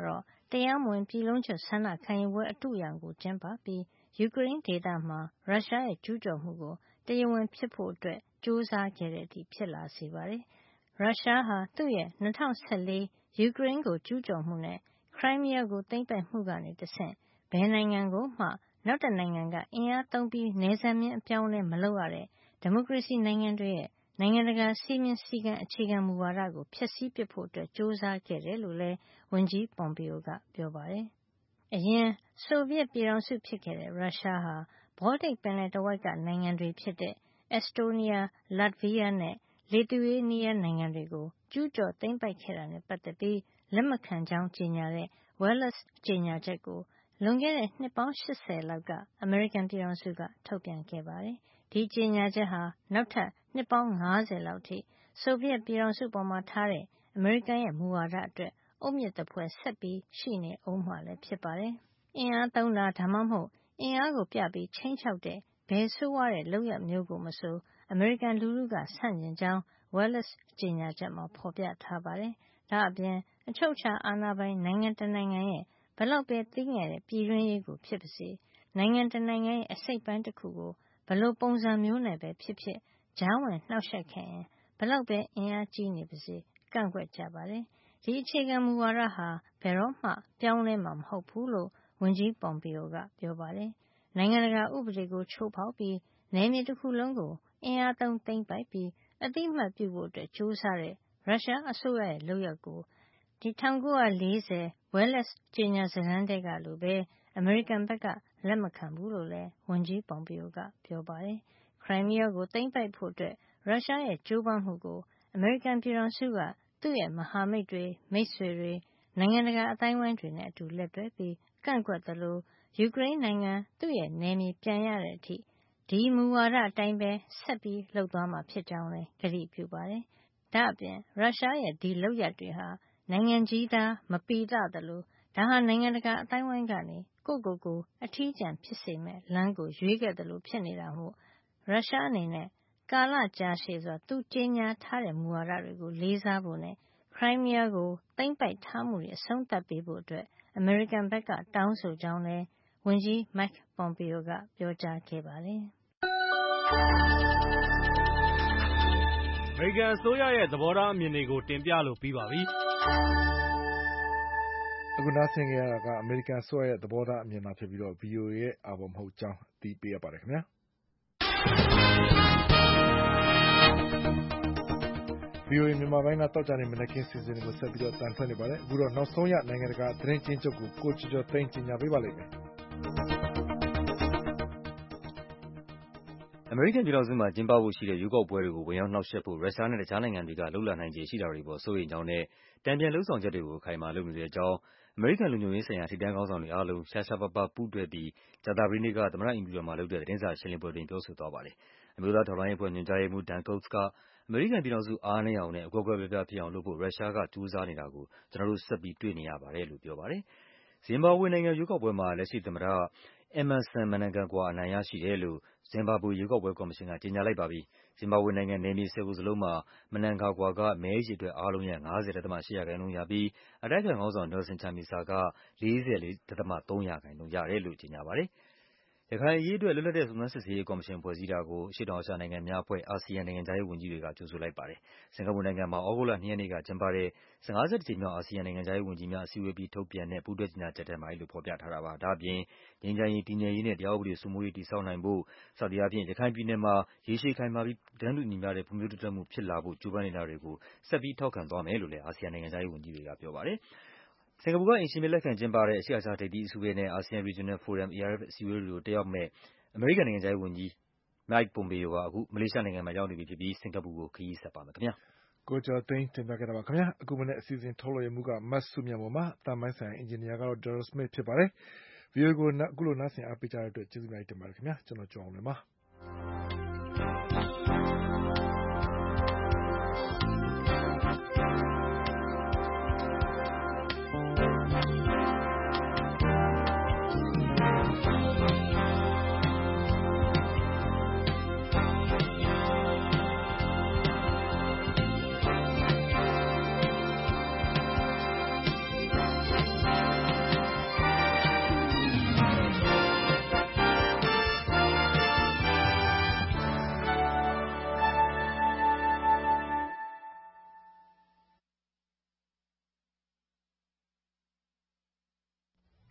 တရားမဝင်ပြည်လုံးကျွတ်ဆန္ဒခံယူပွဲအတုအယောင်ကိုကျင်းပပြီးယူကရိန်းဒေသမှာရုရှားရဲ့ကျူးကျော်မှုကိုတရားဝင်ဖြစ်ဖို့အတွက်ကြိုးစားခဲ့တဲ့အထိဖြစ်လာစေပါတယ်။ရုရှားဟာသူ့ရဲ့၂၀၁၄ယူကရိန်းကိုကျူးကျော်မှုနဲ့ခရိုင်းမီးယားကိုသိမ်းပိုက်မှုကနေတဆင့်ဘယ်နိုင်ငံကိုမှနောက်တနိုင်ငံကအင်အားသုံးပြီးနယ်စပ်မျဉ်းအပြောင်းအလဲမလုပ်ရတဲ့ဒီမိုကရေစီနိုင်ငံတွေရဲ့နိုင်ငံတကာစည်းမျဉ်းစည်းကမ်းအခြေခံမူဝါဒကိုဖျက်ဆီးပစ်ဖို့အတွက်ကြိုးစားခဲ့တယ်လို့လည်းဝန်ကြီးပွန်ပီယိုကပြောပါတယ်။အရင်ဆိုဗီယက်ပြည်ထောင်စုဖြစ်ခဲ့တဲ့ရုရှားဟာဘောလတစ်ပင်လယ်တဝိုက်ကနိုင်ငံတွေဖြစ်တဲ့အက်စတိုးနီးယား၊လတ်ဗီးယားနဲ့လီသူယေးနီးယားနိုင်ငံတွေကိုကျူးကျော်သိမ်းပိုက်ခဲ့တာနဲ့ပတ်သက်ပြီးလက်မခံကြောင်းကြေညာတဲ့ Welles ကြေညာချက်ကိုလွန်ခဲ့တဲ့နှစ်ပေါင်း၈၀လောက်ကအမေရိကန်ပြည်ထောင်စုကထုတ်ပြန်ခဲ့ပါတယ်။ဒီကြေညာချက်ဟာနောက်ထပ်နှစ်ပေါင်း၅၀လောက်ထိဆိုဗီယက်ပြည်ထောင်စုပေါ်မှာထားတဲ့အမေရိကန်ရဲ့မူဝါဒအတွက်အုတ်မြစ်တဖွဲဆက်ပြီးရှိနေအောင်မှလည်းဖြစ်ပါတယ်။အင်အားသုံးတာဒါမှမဟုတ်အင်အားကိုပြပြီးခြိမ်းခြောက်တဲ့ဘယ်ဆိုးဝါးတဲ့လုပ်ရပ်မျိုးကိုမဆိုအမေရိကန်လူထုကဆန့်ကျင်ကြောင်း Welles ကြေညာချက်မှာဖော်ပြထားပါတယ်။ဒါ့အပြင်အချုပ်အခြာအာဏာပိုင်နိုင်ငံတနိုင်ငံရဲ့ဘလောက်ပဲသေးငယ်တဲ့ပြည်တွင်းရေးကိုဖြစ်ပါစေနိုင်ငံတနိုင်ငံရဲ့အစိတ်ပိုင်းတစ်ခုကိုဘလို့ပုံစံမျိုးနဲ့ပဲဖြစ်ဖြစ်ကြားဝင်နှောက်ယှက်ခဲ့ရင်ဘလောက်ပဲအင်အားကြီးနေပါစေကန့်ကွက်ကြပါတယ်။ဒီအခြေခံမူဝါဒဟာဘယ်တော့မှပြောင်းလဲမှာမဟုတ်ဘူးလို့ဝန်ကြီးပွန်ပီယိုကပြောပါတယ်။နိုင်ငံတကာဥပဒေကိုချိုးဖောက်ပြီးနယ်မြေတစ်ခုလုံးကိုအင်အားသုံးသိမ်းပိုက်ပြီးအတိအမှတ်ပြုဖို့အတွက်ကြိုးစားတဲ့ရုရှားအစိုးရရဲ့လုပ်ရပ်ကိုဒီ၁၉၄၀ Welles ကြေညာစာတမ်းတဲကလိုပဲအမေရိကန်ဘက်ကလက်မခံဘူးလို့လည်းဝန်ကြီးပွန်ပီယိုကပြောပါတယ်။ခရိုင်းမီးယားကိုသိမ်းပိုက်ဖို့အတွက်ရုရှားရဲ့ကြိုးပမ်းမှုကိုအမေရိကန်ပြည်ထောင်စုကသူ့ရဲ့မဟာမိတ်တွေမိတ်ဆွေတွေနိုင်ငံတကာအသိုင်းအဝိုင်းတွေနဲ့အတူလက်တွဲပြီးကန့်ကွက်သလိုယူကရိန်းနိုင်ငံသူ့ရဲ့နယ်မြေပြန်ရတဲ့အထိဒီမူဝါဒအတိုင်းပဲဆက်ပြီးလှုပ်သွားမှာဖြစ်ကြောင်းလည်းကတိပြုပါတယ်။ဒါ့အပြင်ရုရှားရဲ့ဒီလုပ်ရပ်တွေဟာနိုင်ငံကြီးသားမပီသသလိုဒါဟာနိုင်ငံတကာအသိုင်းအဝိုင်းကနေကိုယ့်ကိုယ်ကိုအထီးကျန်ဖြစ်စေမဲ့လမ်းကိုရွေးခဲ့သလိုဖြစ်နေတာမို့ရုရှားအနေနဲ့ကာလကြာရှည်စွာသူကြေညာထားတဲ့မူဝါဒတွေကိုလေးစားဖို့နဲ့ခရိုင်းမီးယားကိုသိမ်းပိုက်ထားမှုတွေအဆုံးသတ်ပေးဖို့အတွက်အမေရိကန်ဘက်ကတောင်းဆိုကြောင်းလည်းဝန်ကြီး Mike Pompeo ကပြောကြားခဲ့ပါတယ်။အမေရိကန်အစိုးရရဲ့သဘောထားအမြင်တွေကိုတင်ပြလို့ပြီးပါပြီ။အခုနားဆင်ကြရတာကအမေရိကန်အစိုးရရဲ့သဘောထားအမြင်သာဖြစ်ပြီးတော့ ဗီအိုအေ ရဲ့အာဘော်မဟုတ်ကြောင်းအသိပေးရပါတယ်ခင်ဗျာ။ဗီအိုအေမြန်မာပိုင်းကတောက်ကြနေမနက်ခင်းစီစဉ်တွေကိုဆက်ပြီးတော့တန်ထွက်နေပါတယ်။အခုတော့နောက်ဆုံးရနိုင်ငံတကာသတင်းချင်းချုပ်ကိုကိုကျော်ကျော်သိန်းကြီးညာပေးပါလိမ့်မယ်။အမေရိကန်ပြည်ထောင်စုမှာကျင်းပဖို့ရှိတဲ့ရွေးကောက်ပွဲတွေကိုဝင်ရောက်နှောက်ယှက်ဖို့ရုရှားနဲ့တခြားနိုင်ငံတွေကလှုံ့ဆော်နိုင်ခြေရှိတာတွေပေါ်စိုးရိမ်ကြောင်းနဲ့တန်ပြန်လုပ်ဆောင်ချက်တွေကိုအခိုင်အမာလုပ်နေတဲ့အကြောင်းအမေရိကန်လုံခြုံရေးဆိုင်ရာထိပ်တန်းခေါင်းဆောင်တွေအားလုံးရှားရှားပါးပါးပူးတွဲပြီးကြာသပတေးနေ့ကသမ္မတအိမ်ဖြူတော်မှာလုပ်တဲ့သတင်းစာရှင်းလင်းပွဲတွင်ပြောဆိုသွားပါတယ်။အမျိုးသားထောက်လှမ်းရေးအဖွဲ့ညွှန်ကြားရေးမှူး Dan Coats ကအမေရိကန်ပြည်ထောင်စုအားနည်းအောင်နဲ့အကွဲကွဲပြားပြားဖြစ်အောင်လုပ်ဖို့ရုရှားကကြိုးစားနေတာကိုကျနော်တို့ဆက်ပြီးတွေ့နေရပါတယ်လို့ပြောပါတယ်။ဇင်ဘာဘွေနိုင်ငံရွေးကောက်ပွဲမှာလက်ရှိသမ္မတ Emmerson Mnangagwa အနိုင်ရရှိတယ်လို့ဇင်ဘာဘွေရွေးကောက်ပွဲကော်မရှင်ကကြေညာလိုက်ပါပြီ။ဇင်ဘာဘွေနိုင်ငံနယ်မြေဆယ်ခုစလုံးမှာ Mnangagwa ကမဲအရေအတွက်အားလုံးရဲ့ ၅၀.၈%ရာခိုင်နှုန်းရပြီးအတိုက်အခံခေါင်းဆောင် Nelson Chamisa က ၄၄.၃% ရာခိုင်နှုန်းရတယ်လို့ကြေညာပါတယ်။ရခိုင်အရေးအတွက်လွတ်လပ်တဲ့စုံစမ်းစစ်ဆေးရေးကော်မရှင်ဖွဲ့စည်းတာကိုအရှေ့တောင်အာရှနိုင်ငံများအဖွဲ့ အာဆီယံနိုင်ငံခြားရေးဝန်ကြီးတွေကကြိုဆိုလိုက်ပါတယ်။စင်ကာပူနိုင်ငံမှာသြဂုတ်လ၂ရက်နေ့ကကျင်းပတဲ့ ၁၅ကြိမ်မြောက်အာဆီယံနိုင်ငံခြားရေးဝန်ကြီးများအစည်းအဝေးပြီးထုတ်ပြန်တဲ့ပူးတွဲကြေညာချက်ထဲမှာအဲဒီလိုဖော်ပြထားတာပါ။ဒါ့အပြင်ငြိမ်းချမ်းရေး၊တည်ငြိမ်ရေးနဲ့တရားဥပဒေစိုးမိုးရေးတည်ဆောက်နိုင်ဖို့စသည်အားဖြင့်ရခိုင်ပြည်နယ်မှာရေရှည်ခိုင်မာပြီးတန်းတူညီမျှတဲ့ဖွံ့ဖြိုးတိုးတက်မှုဖြစ်လာဖို့ကြိုးပမ်းနေတာတွေကိုဆက်ပြီးထောက်ခံသွားမယ်လို့လည်းအာဆီယံနိုင်ငံခြားရေးဝန်ကြီးတွေကပြောပါတယ်။စင်ကာပူကအိမ်ရှင်အဖြစ်လက်ခံကျင်းပတဲ့အရှေ့အာရှထိပ်သီးအစည်းအဝေးနဲ့ ASEAN Regional Forum (A R F) အစည်းအဝေးတွေကိုတက်ရောက်မယ့်အမေရိကန်နိုင်ငံခြားရေးဝန်ကြီး Mike Pompeo ဟာအခုမလေးရှားနိုင်ငံမှာရောက်နေပြီဖြစ်ပြီးစင်ကာပူကိုခရီးဆက်ပါမယ်ခင်ဗျာ။ကိုကျော်သိန်းတင်ပြခဲ့တာပါခင်ဗျာ။အခုမနေ့အစီအစဉ်ထုတ်လွှင့်ရမှုကမတ်စုမြတ်ပေါ်မှာအတန်ပိုင်းဆိုင်အင်ဂျင်နီယာကတော့ Daryl Smith ဖြစ်ပါတယ်။ ဗီအိုအေကိုအခုလိုနားဆင်အားပေးကြတဲ့အတွက်ကျေးဇူးများတင်ပါတယ်ခင်ဗျာ။ကျွန်တော်ကျော်အောင်လွင်ပါ။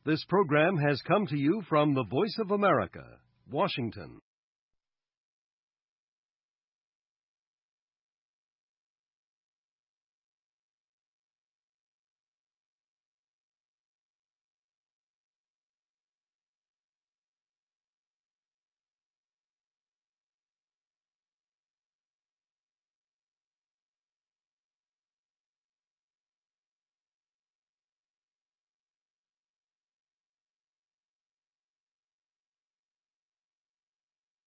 This program has come to you from the Voice of America, Washington.